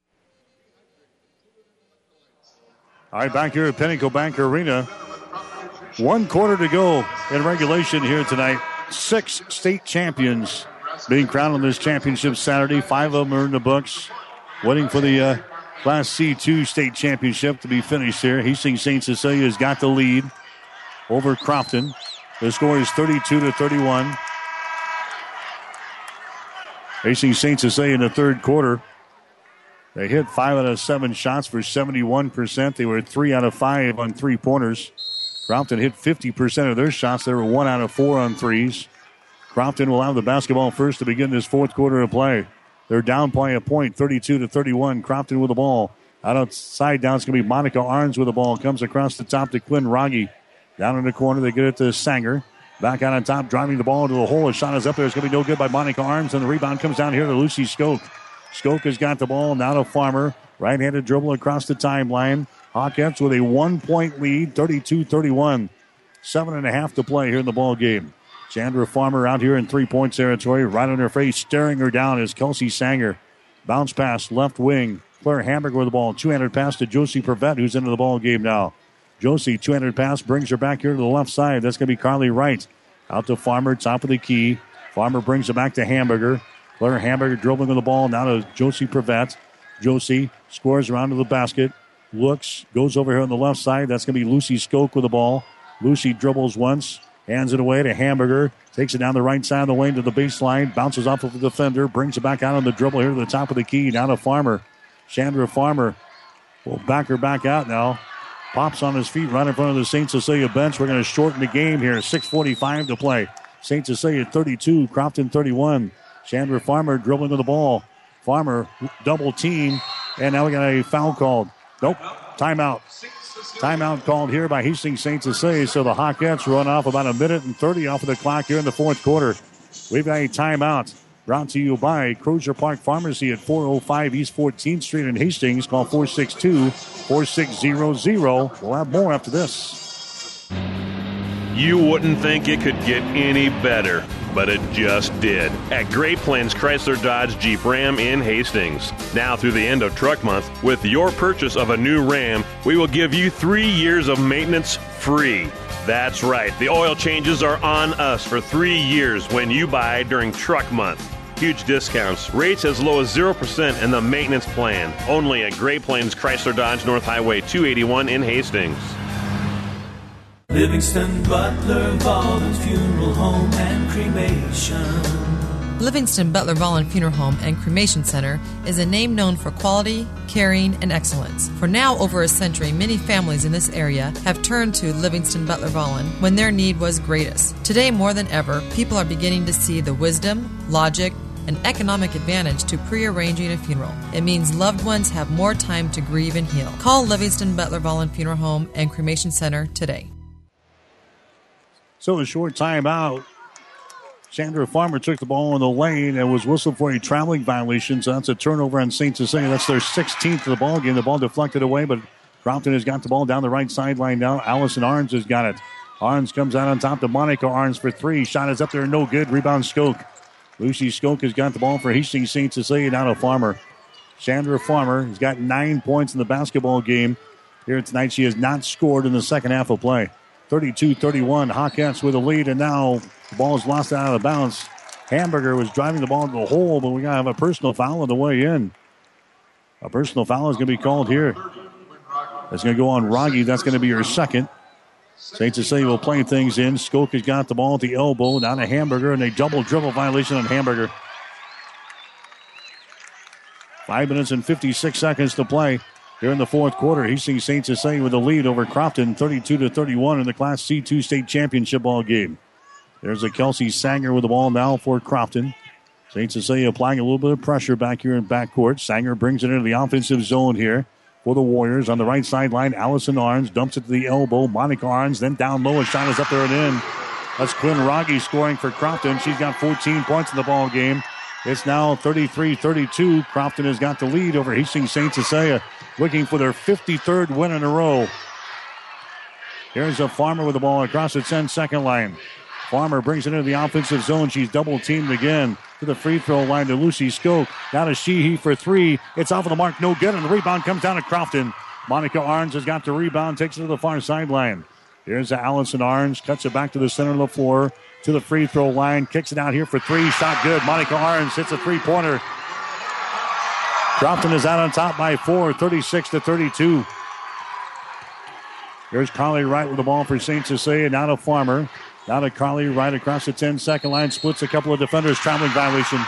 All right, back here at Pinnacle Bank Arena. One quarter to go in regulation here tonight. Six state champions being crowned on this championship Saturday. Five of them are in the books, waiting for the uh, Class C two state championship to be finished here. Hastings Saint Cecilia has got the lead over Crofton. The score is thirty-two to thirty-one. Hastings Saint Cecilia in the third quarter. They hit five out of seven shots for seventy-one percent. They were three out of five on three-pointers. Crofton hit fifty percent of their shots. They were one out of four on threes. Crofton will have the basketball first to begin this fourth quarter of play. They're down by a point, thirty-two to thirty-one. Crofton with the ball. Outside down, it's going to be Monica Arns with the ball. Comes across the top to Quinn Rogge. Down in the corner, they get it to Sanger. Back out on top, driving the ball into the hole. A shot is up there. It's going to be no good by Monica Arns, and the rebound comes down here to Lucy Skoke. Skoke has got the ball. Now to Farmer. Right-handed dribble across the timeline. Hawkettes with a one-point lead, thirty-two thirty-one. Seven and a half to play here in the ball game. Chandra Farmer out here in three-point territory. Right on her face, staring her down is Kelsey Sanger. Bounce pass, left wing. Claire Hamburger with the ball. Two-handed pass to Josie Prevet, who's into the ball game now. Josie, two-handed pass, brings her back here to the left side. That's going to be Carly Wright. Out to Farmer, top of the key. Farmer brings it back to Hamburger. Claire Hamburger dribbling with the ball. Now to Josie Prevet. Josie scores around to the basket. Looks, goes over here on the left side. That's going to be Lucy Skoke with the ball. Lucy dribbles once, hands it away to Hamburger. Takes it down the right side of the lane to the baseline. Bounces off of the defender. Brings it back out on the dribble here to the top of the key. Now to Farmer. Chandra Farmer will back her back out now. Pops on his feet right in front of the Saint Cecilia bench. We're going to shorten the game here. six forty-five to play. Saint Cecilia thirty-two, Crofton thirty-one. Chandra Farmer dribbling with the ball. Farmer double team. And now we got a foul called. Nope. Timeout. Timeout called here by Hastings Saint Cecilia. So the Hawkettes run off about a minute and thirty off of the clock here in the fourth quarter. We've got a timeout Brought to you by Crozier Park Pharmacy at four oh five East fourteenth Street in Hastings. Call four six two, four six zero zero. We'll have more after this. You wouldn't think it could get any better, but it just did. At Great Plains Chrysler Dodge Jeep Ram in Hastings. Now through the end of Truck Month, with your purchase of a new Ram, we will give you three years of maintenance free. That's right. The oil changes are on us for three years when you buy during Truck Month. Huge discounts, rates as low as zero percent in the maintenance plan. Only at Great Plains Chrysler Dodge North Highway two eighty-one in Hastings. Livingston Butler Volvin Funeral Home and Cremation. Livingston Butler Volvin Funeral Home and Cremation Center is a name known for quality, caring, and excellence. For now over a century, many families in this area have turned to Livingston Butler Volvin when their need was greatest. Today, more than ever, people are beginning to see the wisdom, logic, and economic advantage to pre-arranging a funeral. It means loved ones have more time to grieve and heal. Call Livingston Butler Volvin Funeral Home and Cremation Center today. So a short timeout. Chandra Farmer took the ball in the lane and was whistled for a traveling violation. So that's a turnover on Saint Cecilia. That's their sixteenth of the ball game. The ball deflected away, but Crompton has got the ball down the right sideline now. Allison Arns has got it. Arns comes out on top to Monica Arns for three. Shot is up there, no good. Rebound Skoke. Lucy Skoke has got the ball for Hastings Saint Cecilia. Now to Farmer. Chandra Farmer has got nine points in the basketball game here tonight. She has not scored in the second half of play. thirty-two thirty-one. Hawkettes with a lead, and now the ball is lost out of bounds. Hamburger was driving the ball into the hole, but we got to have a personal foul on the way in. A personal foul is going to be called here. That's going to go on Rogge. That's going to be her second. Saint Cecilia will play things in. Skoke has got the ball at the elbow. Down to Hamburger, and a double dribble violation on Hamburger. Five minutes and fifty-six seconds to play here in the fourth quarter. Hastings Saint Cecilia with a lead over Crofton, thirty-two to thirty-one in the Class C two state championship ball game. There's a Kelsey Sanger with the ball now for Crofton. Saint Cecilia applying a little bit of pressure back here in backcourt. Sanger brings it into the offensive zone here for the Warriors. On the right sideline, Allison Arns dumps it to the elbow. Monica Arns then down low. A shot is up there and in. That's Quinn Rogge scoring for Crofton. She's got fourteen points in the ball game. It's now thirty-three thirty-two. Crofton has got the lead over Hastings Saint Cecilia, looking for their fifty-third win in a row. Here's a Farmer with the ball across the ten-second line. Farmer brings it into the offensive zone. She's double-teamed again to the free throw line to Lucy Skoke. Now to Sheehy for three. It's off of the mark, no good, and the rebound comes down to Crofton. Monica Arns has got the rebound, takes it to the far sideline. Here's Allison Arns, cuts it back to the center of the floor, to the free throw line, kicks it out here for three. Shot good. Monica Arns hits a three-pointer. Crofton is out on top by four, thirty-six to thirty-two. Here's Carly Wright with the ball for Saint Cecilia. Now to Farmer. Now to Carly Wright across the ten-second line. Splits a couple of defenders. Traveling violation.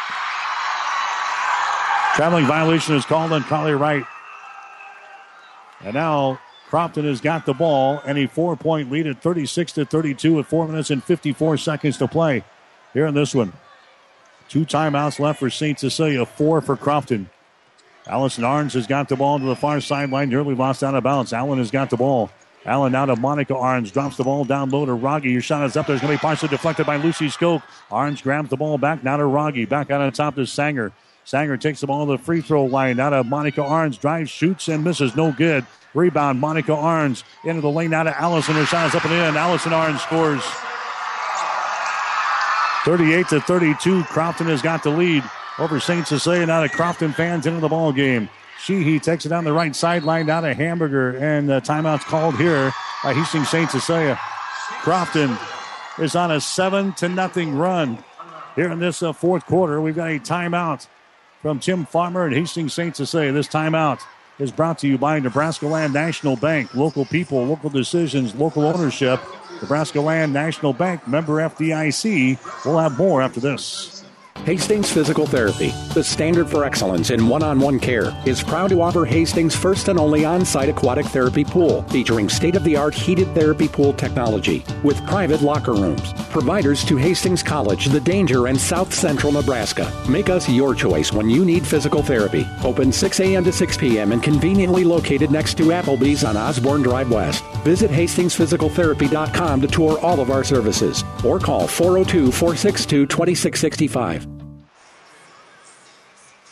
Traveling violation is called on Carly Wright. And now Crofton has got the ball and a four-point lead at thirty-six to thirty-two with four minutes and fifty-four seconds to play here in this one. Two timeouts left for Saint Cecilia, four for Crofton. Allison Arns has got the ball to the far sideline, nearly lost out of balance. Allen has got the ball. Allen now to Monica Arns, drops the ball down low to Rogge. Your shot is up there. It's going to be partially deflected by Lucy Skoke. Arns grabs the ball back, now to Rogge. Back out on top to Sanger. Sanger takes the ball to the free throw line. Now to Monica Arns, drives, shoots, and misses. No good. Rebound, Monica Arns into the lane. Now to Allison. Her shot is up and in. Allison Arns scores. thirty-eight to thirty-two. Crofton has got the lead over Saint Cecilia. Now to Crofton fans into the ball game. Sheehy takes it down the right sideline. Down to Hamburger. And the timeout's called here by Hastings Saint Cecilia. Crofton is on a seven to nothing run here in this uh, fourth quarter. We've got a timeout from Tim Farmer and Hastings Saint Cecilia. This timeout is brought to you by Nebraska Land National Bank. Local people, local decisions, local ownership. Nebraska Land National Bank, member F D I C. We'll have more after this. Hastings Physical Therapy, the standard for excellence in one-on-one care, is proud to offer Hastings' first and only on-site aquatic therapy pool, featuring state-of-the-art heated therapy pool technology with private locker rooms. Providers to Hastings College, The Danger, and South Central Nebraska. Make us your choice when you need physical therapy. Open six a.m. to six p.m. and conveniently located next to Applebee's on Osborne Drive West. Visit Hastings Physical Therapy dot com to tour all of our services or call four oh two, four six two, two six six five.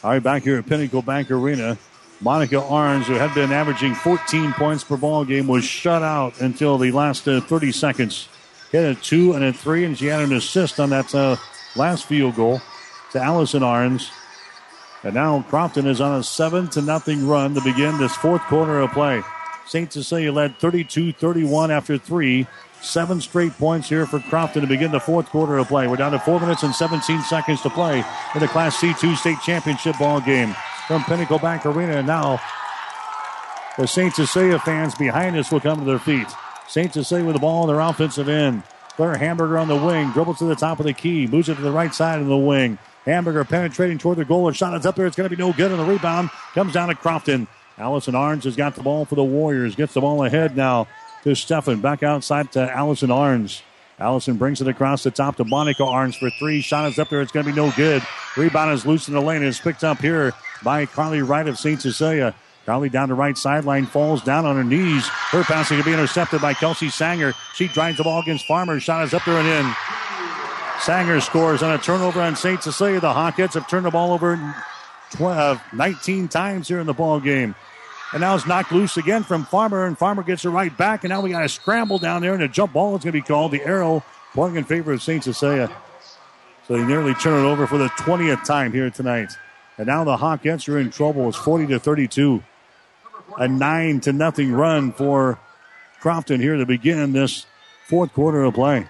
All right, back here at Pinnacle Bank Arena, Monica Arns, who had been averaging fourteen points per ball game, was shut out until the last uh, thirty seconds. Hit a two and a three, and she had an assist on that uh, last field goal to Allison Arns. And now Crofton is on a seven to nothing run to begin this fourth quarter of play. Saint Cecilia led thirty-two thirty-one after three. Seven straight points here for Crofton to begin the fourth quarter of play. We're down to four minutes and seventeen seconds to play in the Class C two state championship ball game from Pinnacle Bank Arena. And now the Saint Cecilia fans behind us will come to their feet. Saint Cecilia with the ball in their offensive end. Claire Hamburger on the wing, dribbles to the top of the key, moves it to the right side of the wing. Hamburger penetrating toward the goal. A shot is up there. It's going to be no good. And the rebound comes down to Crofton. Allison Arns has got the ball for the Warriors. Gets the ball ahead now to Steffen. Back outside to Allison Arns. Allison brings it across the top to Monica Arns for three. Shot is up there. It's going to be no good. Rebound is loose in the lane. It's picked up here by Carly Wright of Saint Cecilia. Carly down the right sideline, falls down on her knees. Her passing can be intercepted by Kelsey Sanger. She drives the ball against Farmer. Shot is up there and in. Sanger scores on a turnover on Saint Cecilia. The Hawkettes have turned the ball over twelve, nineteen times here in the ball game. And now it's knocked loose again from Farmer, and Farmer gets it right back. And now we got a scramble down there, and a jump ball is going to be called. The arrow pointing in favor of Saint Cecilia. So they nearly turn it over for the twentieth time here tonight. And now the Hawkettes are in trouble. It's forty to thirty-two. A nine to nothing run for Crofton here to begin this fourth quarter of play.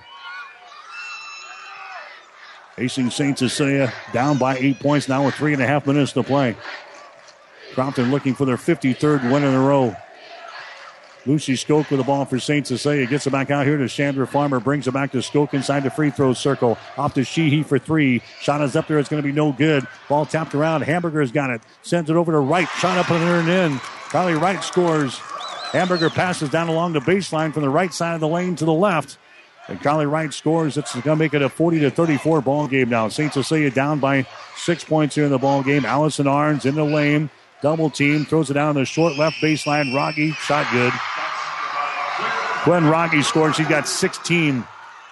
Hastings Saint Cecilia down by eight points now with three and a half minutes to play. Crofton looking for their fifty-third win in a row. Lucy Skoke with the ball for Saint Cecilia. Gets it back out here to Chandra Farmer. Brings it back to Skoke inside the free throw circle. Off to Sheehy for three. Shot is up there. It's going to be no good. Ball tapped around. Hamburger's got it. Sends it over to Wright. Shot up and in. Carly Wright scores. Hamburger passes down along the baseline from the right side of the lane to the left. And Carly Wright scores. It's going to make it a forty to thirty-four ball game now. Saint Cecilia down by six points here in the ball game. Allison Arns in the lane. Double team. Throws it down the short left baseline. Rogge. Shot good. Gwen Rogge scores. She got sixteen.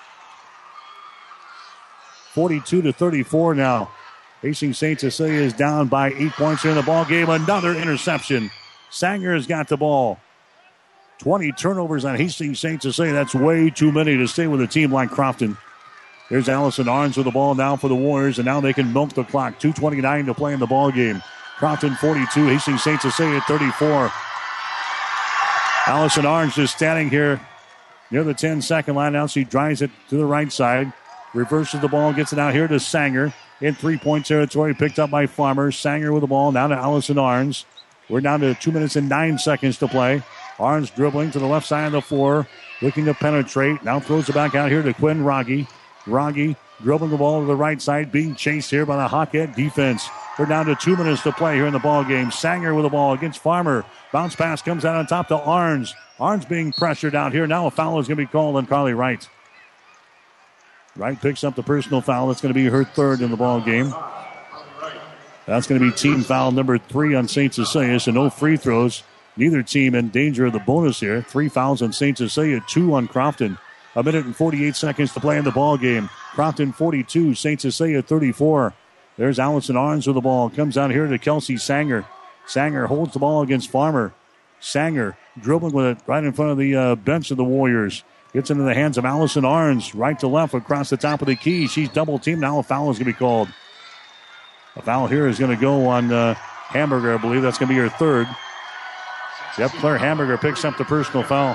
forty-two to thirty-four now. Hastings Saint Cecilia is down by eight points here in the ball game. Another interception. Sanger has got the ball. twenty turnovers on Hastings Saint Cecilia. That's way too many to stay with a team like Crofton. There's Allison Arns with the ball now for the Warriors, and now they can milk the clock. two twenty-nine to play in the ball game. Crofton forty-two, Hastings Saint Cecilia thirty-four. Allison Arns just standing here near the ten-second line. Now she drives it to the right side. Reverses the ball, gets it out here to Sanger. In three-point territory, picked up by Farmer. Sanger with the ball, now to Allison Arns. We're down to two minutes and nine seconds to play. Arns dribbling to the left side of the floor, looking to penetrate. Now throws it back out here to Quinn Rogge. Rogge dribbling the ball to the right side, being chased here by the Hawkette defense. We're down to two minutes to play here in the ball game. Sanger with the ball against Farmer. Bounce pass comes out on top to Arns. Arns being pressured out here. Now a foul is going to be called on Carly Wright. Wright picks up the personal foul. That's going to be her third in the ball game. That's going to be team foul number three on Saint Cecilia. So no free throws. Neither team in danger of the bonus here. Three fouls on Saint Cecilia, two on Crofton. A minute and forty-eight seconds to play in the ball game. Crofton forty-two, Saint Cecilia thirty-four. There's Allison Arns with the ball. Comes out here to Kelsey Sanger. Sanger holds the ball against Farmer. Sanger dribbling with it right in front of the uh, bench of the Warriors. Gets into the hands of Allison Arns. Right to left across the top of the key. She's double teamed. Now a foul is going to be called. A foul here is going to go on uh, Hamburger, I believe. That's going to be her third. Yep, Claire Hamburger picks up the personal foul.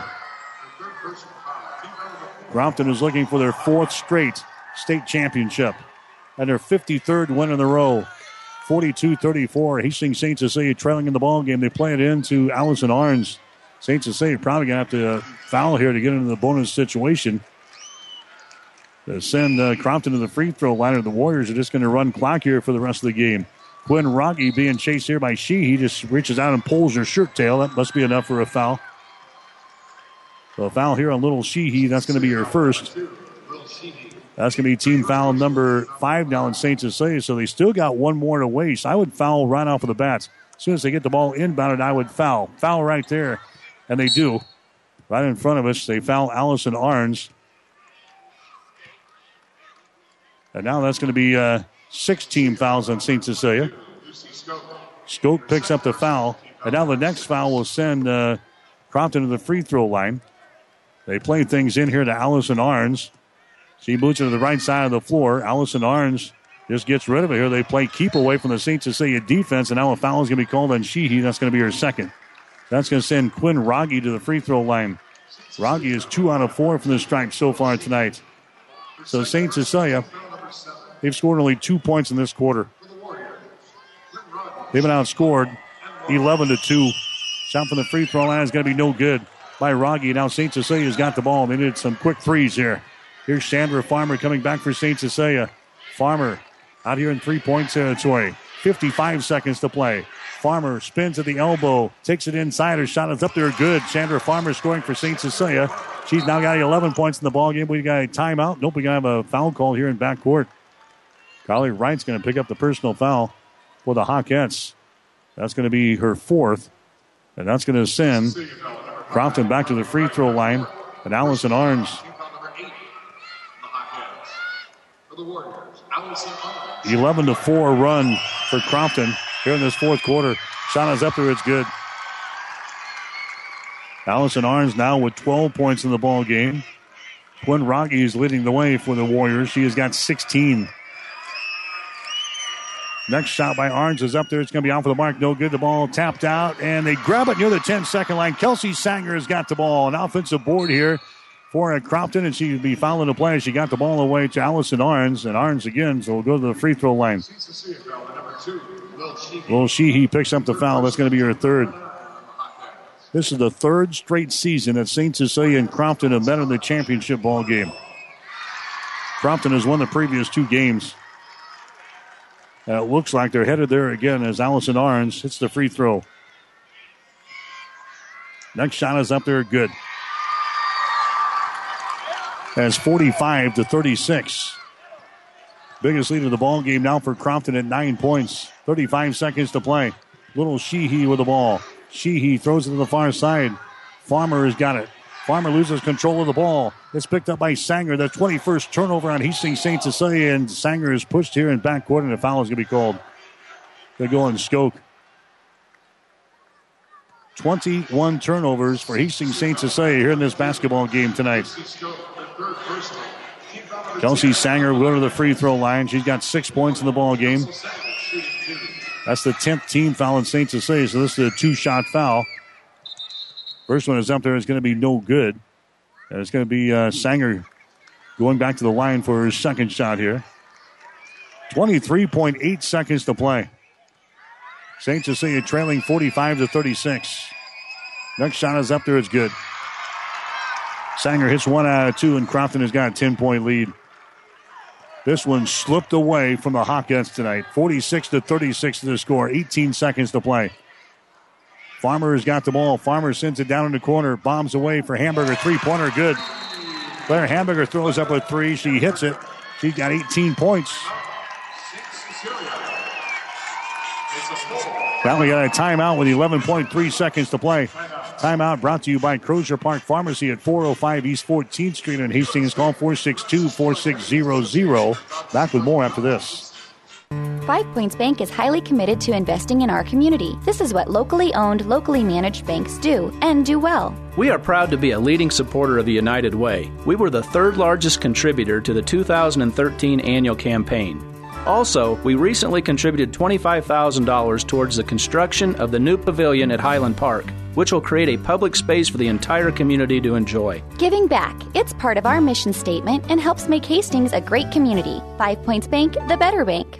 Crofton is looking for their fourth straight state championship and their fifty-third win in a row. forty-two thirty-four. Hastings Saint Cecilia trailing in the ball game. They play it into Allison Arns. Saint Cecilia probably going to have to uh, foul here to get into the bonus situation. To send uh, Crofton to the free throw line. The Warriors are just going to run clock here for the rest of the game. Quinn Rogge being chased here by Shee. He just reaches out and pulls her shirt tail. That must be enough for a foul. So a foul here on Little Sheehy. That's going to be her first. That's going to be team foul number five now in Saint Cecilia. So they still got one more to waste. I would foul right off of the bat. As soon as they get the ball inbounded, I would foul. Foul right there. And they do. Right in front of us, they foul Allison Arns. And now that's going to be uh, six team fouls on Saint Cecilia. Skoke picks up the foul. And now the next foul will send uh, Crompton to the free throw line. They play things in here to Allison Arns. She moves it to the right side of the floor. Allison Arns just gets rid of it here. They play keep away from the Saint Cecilia defense, and now a foul is going to be called on Sheehy. That's going to be her second. That's going to send Quinn Rogge to the free throw line. Rogge is two out of four from the stripe so far tonight. So Saint Cecilia, they've scored only two points in this quarter. They've been outscored eleven to two. Shot from the free throw line is going to be no good by Rogge. Now Saint Cecilia's got the ball. They needed some quick threes here. Here's Chandra Farmer coming back for Saint Cecilia. Farmer out here in three-point territory. fifty-five seconds to play. Farmer spins at the elbow, takes it inside. Her shot is up there good. Chandra Farmer scoring for Saint Cecilia. She's now got eleven points in the ballgame. We got a timeout. Nope, we got to have a foul call here in backcourt. Carly Wright's going to pick up the personal foul for the Hawkettes. That's going to be her fourth. And that's going to send Crompton back to the free throw line. And Allison Arns. eleven to four run for Crompton here in this fourth quarter. Shot is up there. It's good. Allison Arns now with twelve points in the ball game. Quinn Rogge is leading the way for the Warriors. She has got sixteen. Next shot by Arns is up there. It's going to be off for the mark. No good. The ball tapped out, and they grab it near the ten-second line. Kelsey Sanger has got the ball. An offensive board here for Crompton, and she will be fouling the play. She got the ball away to Allison Arns, and Arns again, so we'll go to the free throw line. Will Sheehy picks up the foul. That's going to be her third. This is the third straight season that Saint Cecilia and Crompton have met in the championship ball game. Crompton has won the previous two games. And it looks like they're headed there again as Allison Arns hits the free throw. Next shot is up there, good. That's forty-five to thirty-six. Biggest lead of the ball game now for Crompton at nine points. thirty-five seconds to play. Little Sheehy with the ball. Sheehy throws it to the far side. Farmer has got it. Farmer loses control of the ball. It's picked up by Sanger. The twenty-first turnover on Hastings Saint Cecilia, and Sanger is pushed here in backcourt, and a foul is going to be called. They go on Skoke. twenty-one turnovers for Hastings Saint Cecilia here in this basketball game tonight. Kelsey Sanger will go to the free throw line. She's got six points in the ball game. That's the tenth team foul in Saint Cecilia, so this is a two-shot foul. First one is up there. It's going to be no good. And it's going to be uh, Sanger going back to the line for his second shot here. twenty-three point eight seconds to play. Saint Cecilia trailing forty-five to thirty-six. Next shot is up there. It's good. Sanger hits one out of two, and Crompton has got a ten-point lead. This one slipped away from the Hawkettes tonight. forty-six to thirty-six to the score. eighteen seconds to play. Farmer has got the ball. Farmer sends it down in the corner. Bombs away for Hamburger. Three-pointer, good. Claire Hamburger throws up a three. She hits it. She's got eighteen points. Now we got a timeout with eleven point three seconds to play. Timeout brought to you by Crozier Park Pharmacy at four oh five East fourteenth Street in Hastings. Call four six two, four six zero zero. Back with more after this. Five Points Bank is highly committed to investing in our community. This is what locally owned, locally managed banks do, and do well. We are proud to be a leading supporter of the United Way. We were the third largest contributor to the two thousand thirteen annual campaign. Also, we recently contributed twenty-five thousand dollars towards the construction of the new pavilion at Highland Park, which will create a public space for the entire community to enjoy. Giving back. It's part of our mission statement and helps make Hastings a great community. Five Points Bank, the better bank.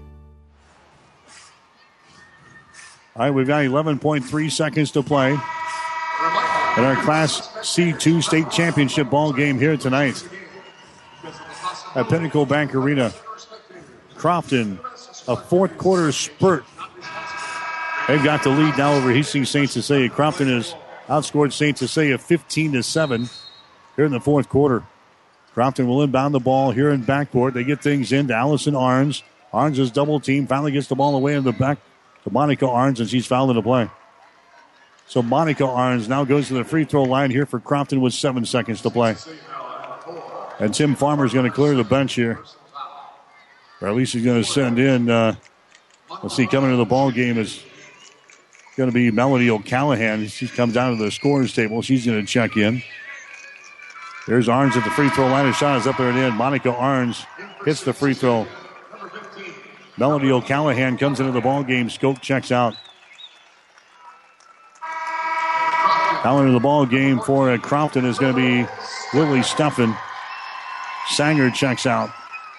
All right, we've got eleven point three seconds to play in our Class C two state championship ball game here tonight at Pinnacle Bank Arena. Crompton, a fourth quarter spurt. They've got the lead now over Hastings Saint Cecilia. Crompton has outscored Saint Cecilia fifteen to seven here in the fourth quarter. Crompton will inbound the ball here in backcourt. They get things into Allison Arns. Arns is double team. Finally gets the ball away in the back to Monica Arns, and she's fouled in the play. So Monica Arns now goes to the free throw line here for Crompton with seven seconds to play. And Tim Farmer is going to clear the bench here. Or at least he's going to send in uh, Let's see, coming to the ball game is going to be Melody O'Callahan. She comes down to the scorer's table. She's going to check in. There's Arns at the free throw line. A shot is up there at the end. Monica Arns hits the free throw. Melody O'Callahan comes into the ball game. Skoke checks out. Now into the ball game for uh, Crofton is going to be Lily Steffen. Sanger checks out.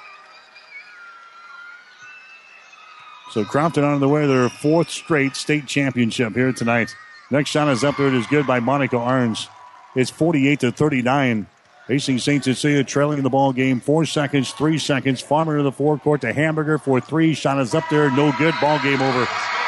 So Crofton on the way to their fourth straight state championship here tonight. Next shot is up there. It is good by Monica Arns. It's forty-eight to thirty-nine. Hastings Saint Cecilia trailing the ball game. Four seconds, three seconds. Farmer to the forecourt to Hamburger for three. Shot is up there. No good. Ball game over.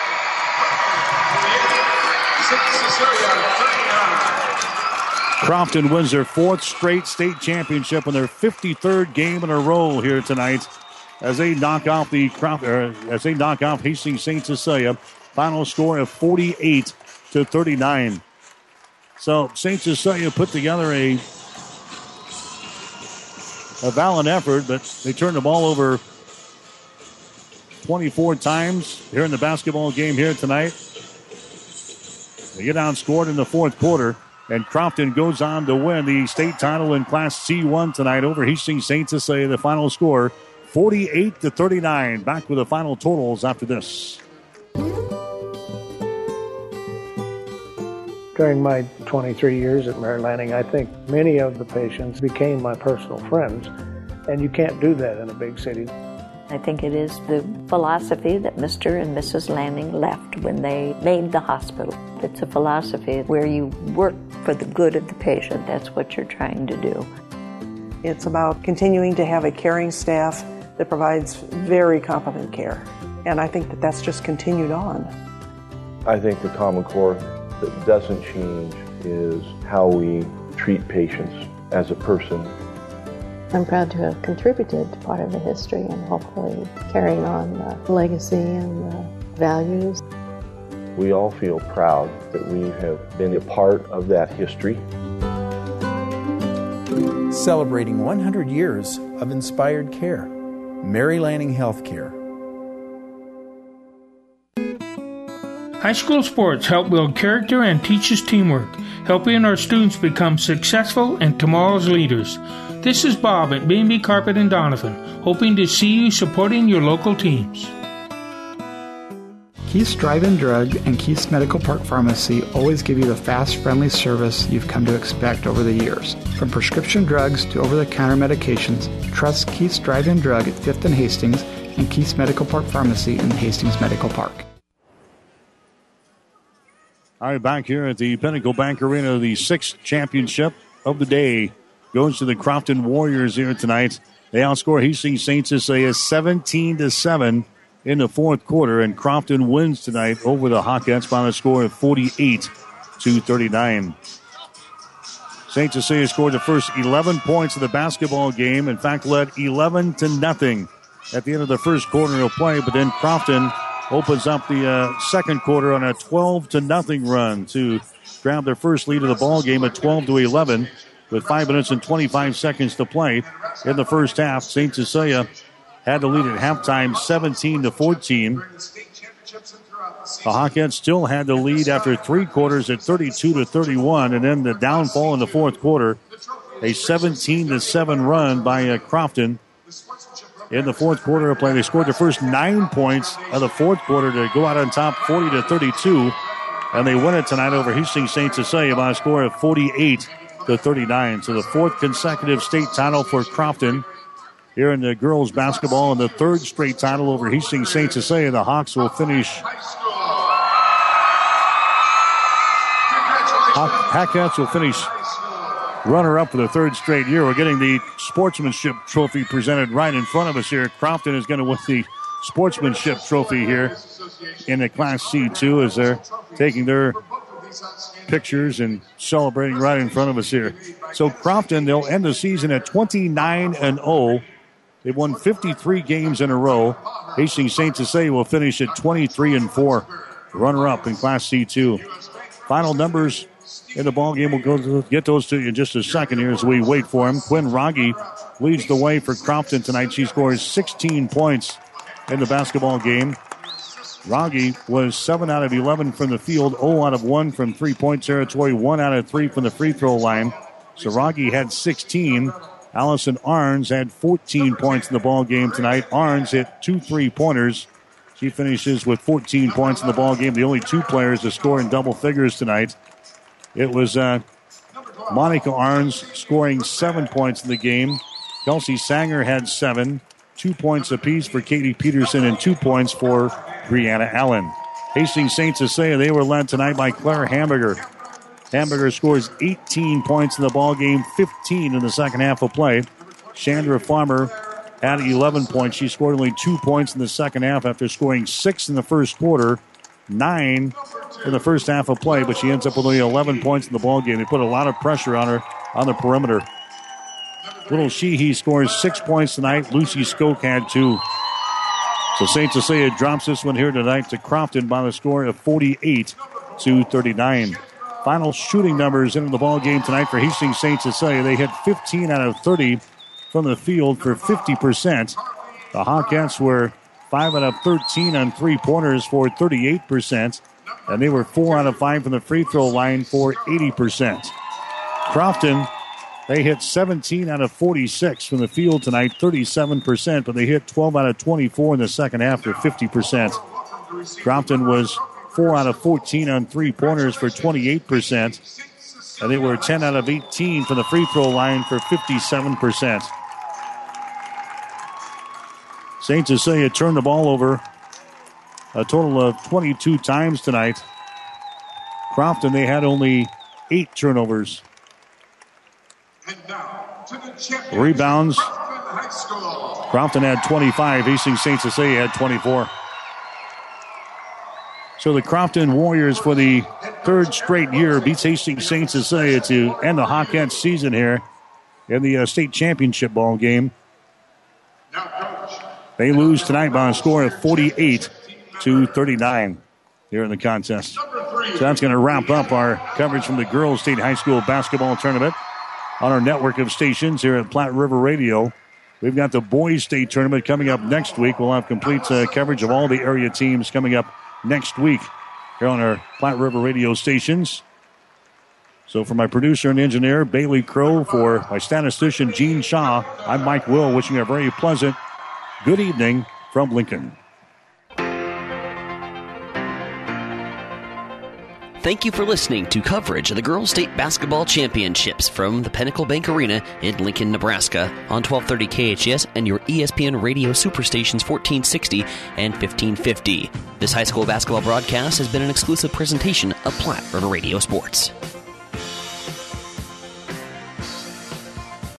Crofton wins their fourth straight state championship and their fifty-third game in a row here tonight as they knock off the uh, as they knock off Hastings Saint Cecilia. Final score of forty-eight to thirty-nine. So Saint Cecilia put together a a valiant effort, but they turned the ball over twenty-four times here in the basketball game here tonight. They get outscored in the fourth quarter, and Crofton goes on to win the state title in Class C one tonight over Hastings Saint Cecilia. The final score, forty-eight to thirty-nine. Back with the final totals after this. During my twenty-three years at Mary Lanning, I think many of the patients became my personal friends, and you can't do that in a big city. I think it is the philosophy that Mister and Missus Lanning left when they made the hospital. It's a philosophy where you work for the good of the patient. That's what you're trying to do. It's about continuing to have a caring staff that provides very competent care, and I think that that's just continued on. I think the common core that doesn't change is how we treat patients as a person. I'm proud to have contributed to part of the history and hopefully carrying on the legacy and the values. We all feel proud that we have been a part of that history. Celebrating one hundred years of inspired care. Mary Lanning Healthcare. High school sports help build character and teach us teamwork, helping our students become successful and tomorrow's leaders. This is Bob at B and B Carpet in Donovan, hoping to see you supporting your local teams. Keith's Drive-In Drug and Keith's Medical Park Pharmacy always give you the fast, friendly service you've come to expect over the years. From prescription drugs to over-the-counter medications, trust Keith's Drive-In Drug at fifth and Hastings and Keith's Medical Park Pharmacy in Hastings Medical Park. All right, back here at the Pinnacle Bank Arena, the sixth championship of the day goes to the Crofton Warriors here tonight. They outscore Hastings Saint Cecilia seventeen to seven in the fourth quarter, and Crofton wins tonight over the Hawkettes by a score of forty-eight to thirty-nine. Saint Cecilia scored the first eleven points of the basketball game. In fact, led eleven to nothing at the end of the first quarter of play, but then Crofton opens up the uh, second quarter on a twelve to nothing run to grab their first lead of the ball game at twelve to eleven with five minutes and twenty-five seconds to play in the first half. Saint Cecilia had the lead at halftime seventeen to fourteen. The Hawkettes still had the lead after three quarters at thirty-two to thirty-one, and then the downfall in the fourth quarter, a seventeen to seven run by uh, Crofton. In the fourth quarter of play, they scored the first nine points of the fourth quarter to go out on top forty to thirty-two. And they win it tonight over Hastings Saint Cecilia by a score of forty-eight to thirty-nine. So the fourth consecutive state title for Crofton here in the girls basketball, and the third straight title over Hastings Saint Cecilia. The Hawks will finish. Hawkettes will finish runner-up for the third straight year. We're getting the sportsmanship trophy presented right in front of us here. Crofton is going to win the sportsmanship trophy here in the Class C two as they're taking their pictures and celebrating right in front of us here. So Crofton, they'll end the season at twenty-nine and oh. They've won fifty-three games in a row. Hastings Saint Cecilia will finish at twenty-three and four, runner-up in Class C two. Final numbers in the ball game. We'll go to get those to you in just a second here as we wait for him. Quinn Rogge leads the way for Crofton tonight. She scores sixteen points in the basketball game. Rogge was seven out of eleven from the field, zero out of one from three-point territory, one out of three from the free throw line. So Rogge had sixteen. Allison Arns had fourteen points in the ball game tonight. Arns hit two three-pointers. She finishes with fourteen points in the ball game. The only two players to score in double figures tonight. It was uh, Monica Arns scoring seven points in the game. Kelsey Sanger had seven. Two points apiece for Katie Peterson and two points for Brianna Allen. Hastings Saint Cecilia, they were led tonight by Claire Hamburger. Hamburger scores eighteen points in the ball game, fifteen in the second half of play. Chandra Farmer had eleven points. She scored only two points in the second half after scoring six in the first quarter, nine in the first half of play, but she ends up with only eleven points in the ball game. They put a lot of pressure on her on the perimeter. Little Sheehy scores six points tonight. Lucy Skoke had two. So Saint Cecilia drops this one here tonight to Crofton by the score of forty-eight to thirty-nine. Final shooting numbers into the ball game tonight for Hastings Saint Cecilia. They hit fifteen out of thirty from the field for fifty percent. The Hawkettes were five out of thirteen on three-pointers for thirty-eight percent. And they were four out of five from the free throw line for eighty percent. Crofton, they hit seventeen out of forty-six from the field tonight, thirty-seven percent, but they hit twelve out of twenty-four in the second half for fifty percent. Crofton was four out of fourteen on three-pointers for twenty-eight percent, and they were ten out of eighteen from the free throw line for fifty-seven percent. Saint Cecilia turned the ball over a total of twenty-two times tonight. Crofton, they had only eight turnovers. Rebounds. Crofton had twenty-five. Hastings Saint Cecilia had twenty-four. So the Crofton Warriors, for the third straight year, beats Hastings Saint Cecilia to end the Hawkettes season here in the uh, state championship ball game. They lose tonight by a score of forty-eight to thirty-nine here in the contest. So that's going to wrap up our coverage from the Girls State High School Basketball Tournament on our network of stations here at Platte River Radio. We've got the Boys State Tournament coming up next week. We'll have complete uh, coverage of all the area teams coming up next week here on our Platte River Radio stations. So for my producer and engineer, Bailey Crow, for my statistician, Gene Shaw, I'm Mike Will, wishing you a very pleasant good evening from Lincoln. Thank you for listening to coverage of the Girls State Basketball Championships from the Pinnacle Bank Arena in Lincoln, Nebraska on twelve thirty K H S and your E S P N radio superstations fourteen sixty and fifteen fifty. This high school basketball broadcast has been an exclusive presentation of Platte River Radio Sports.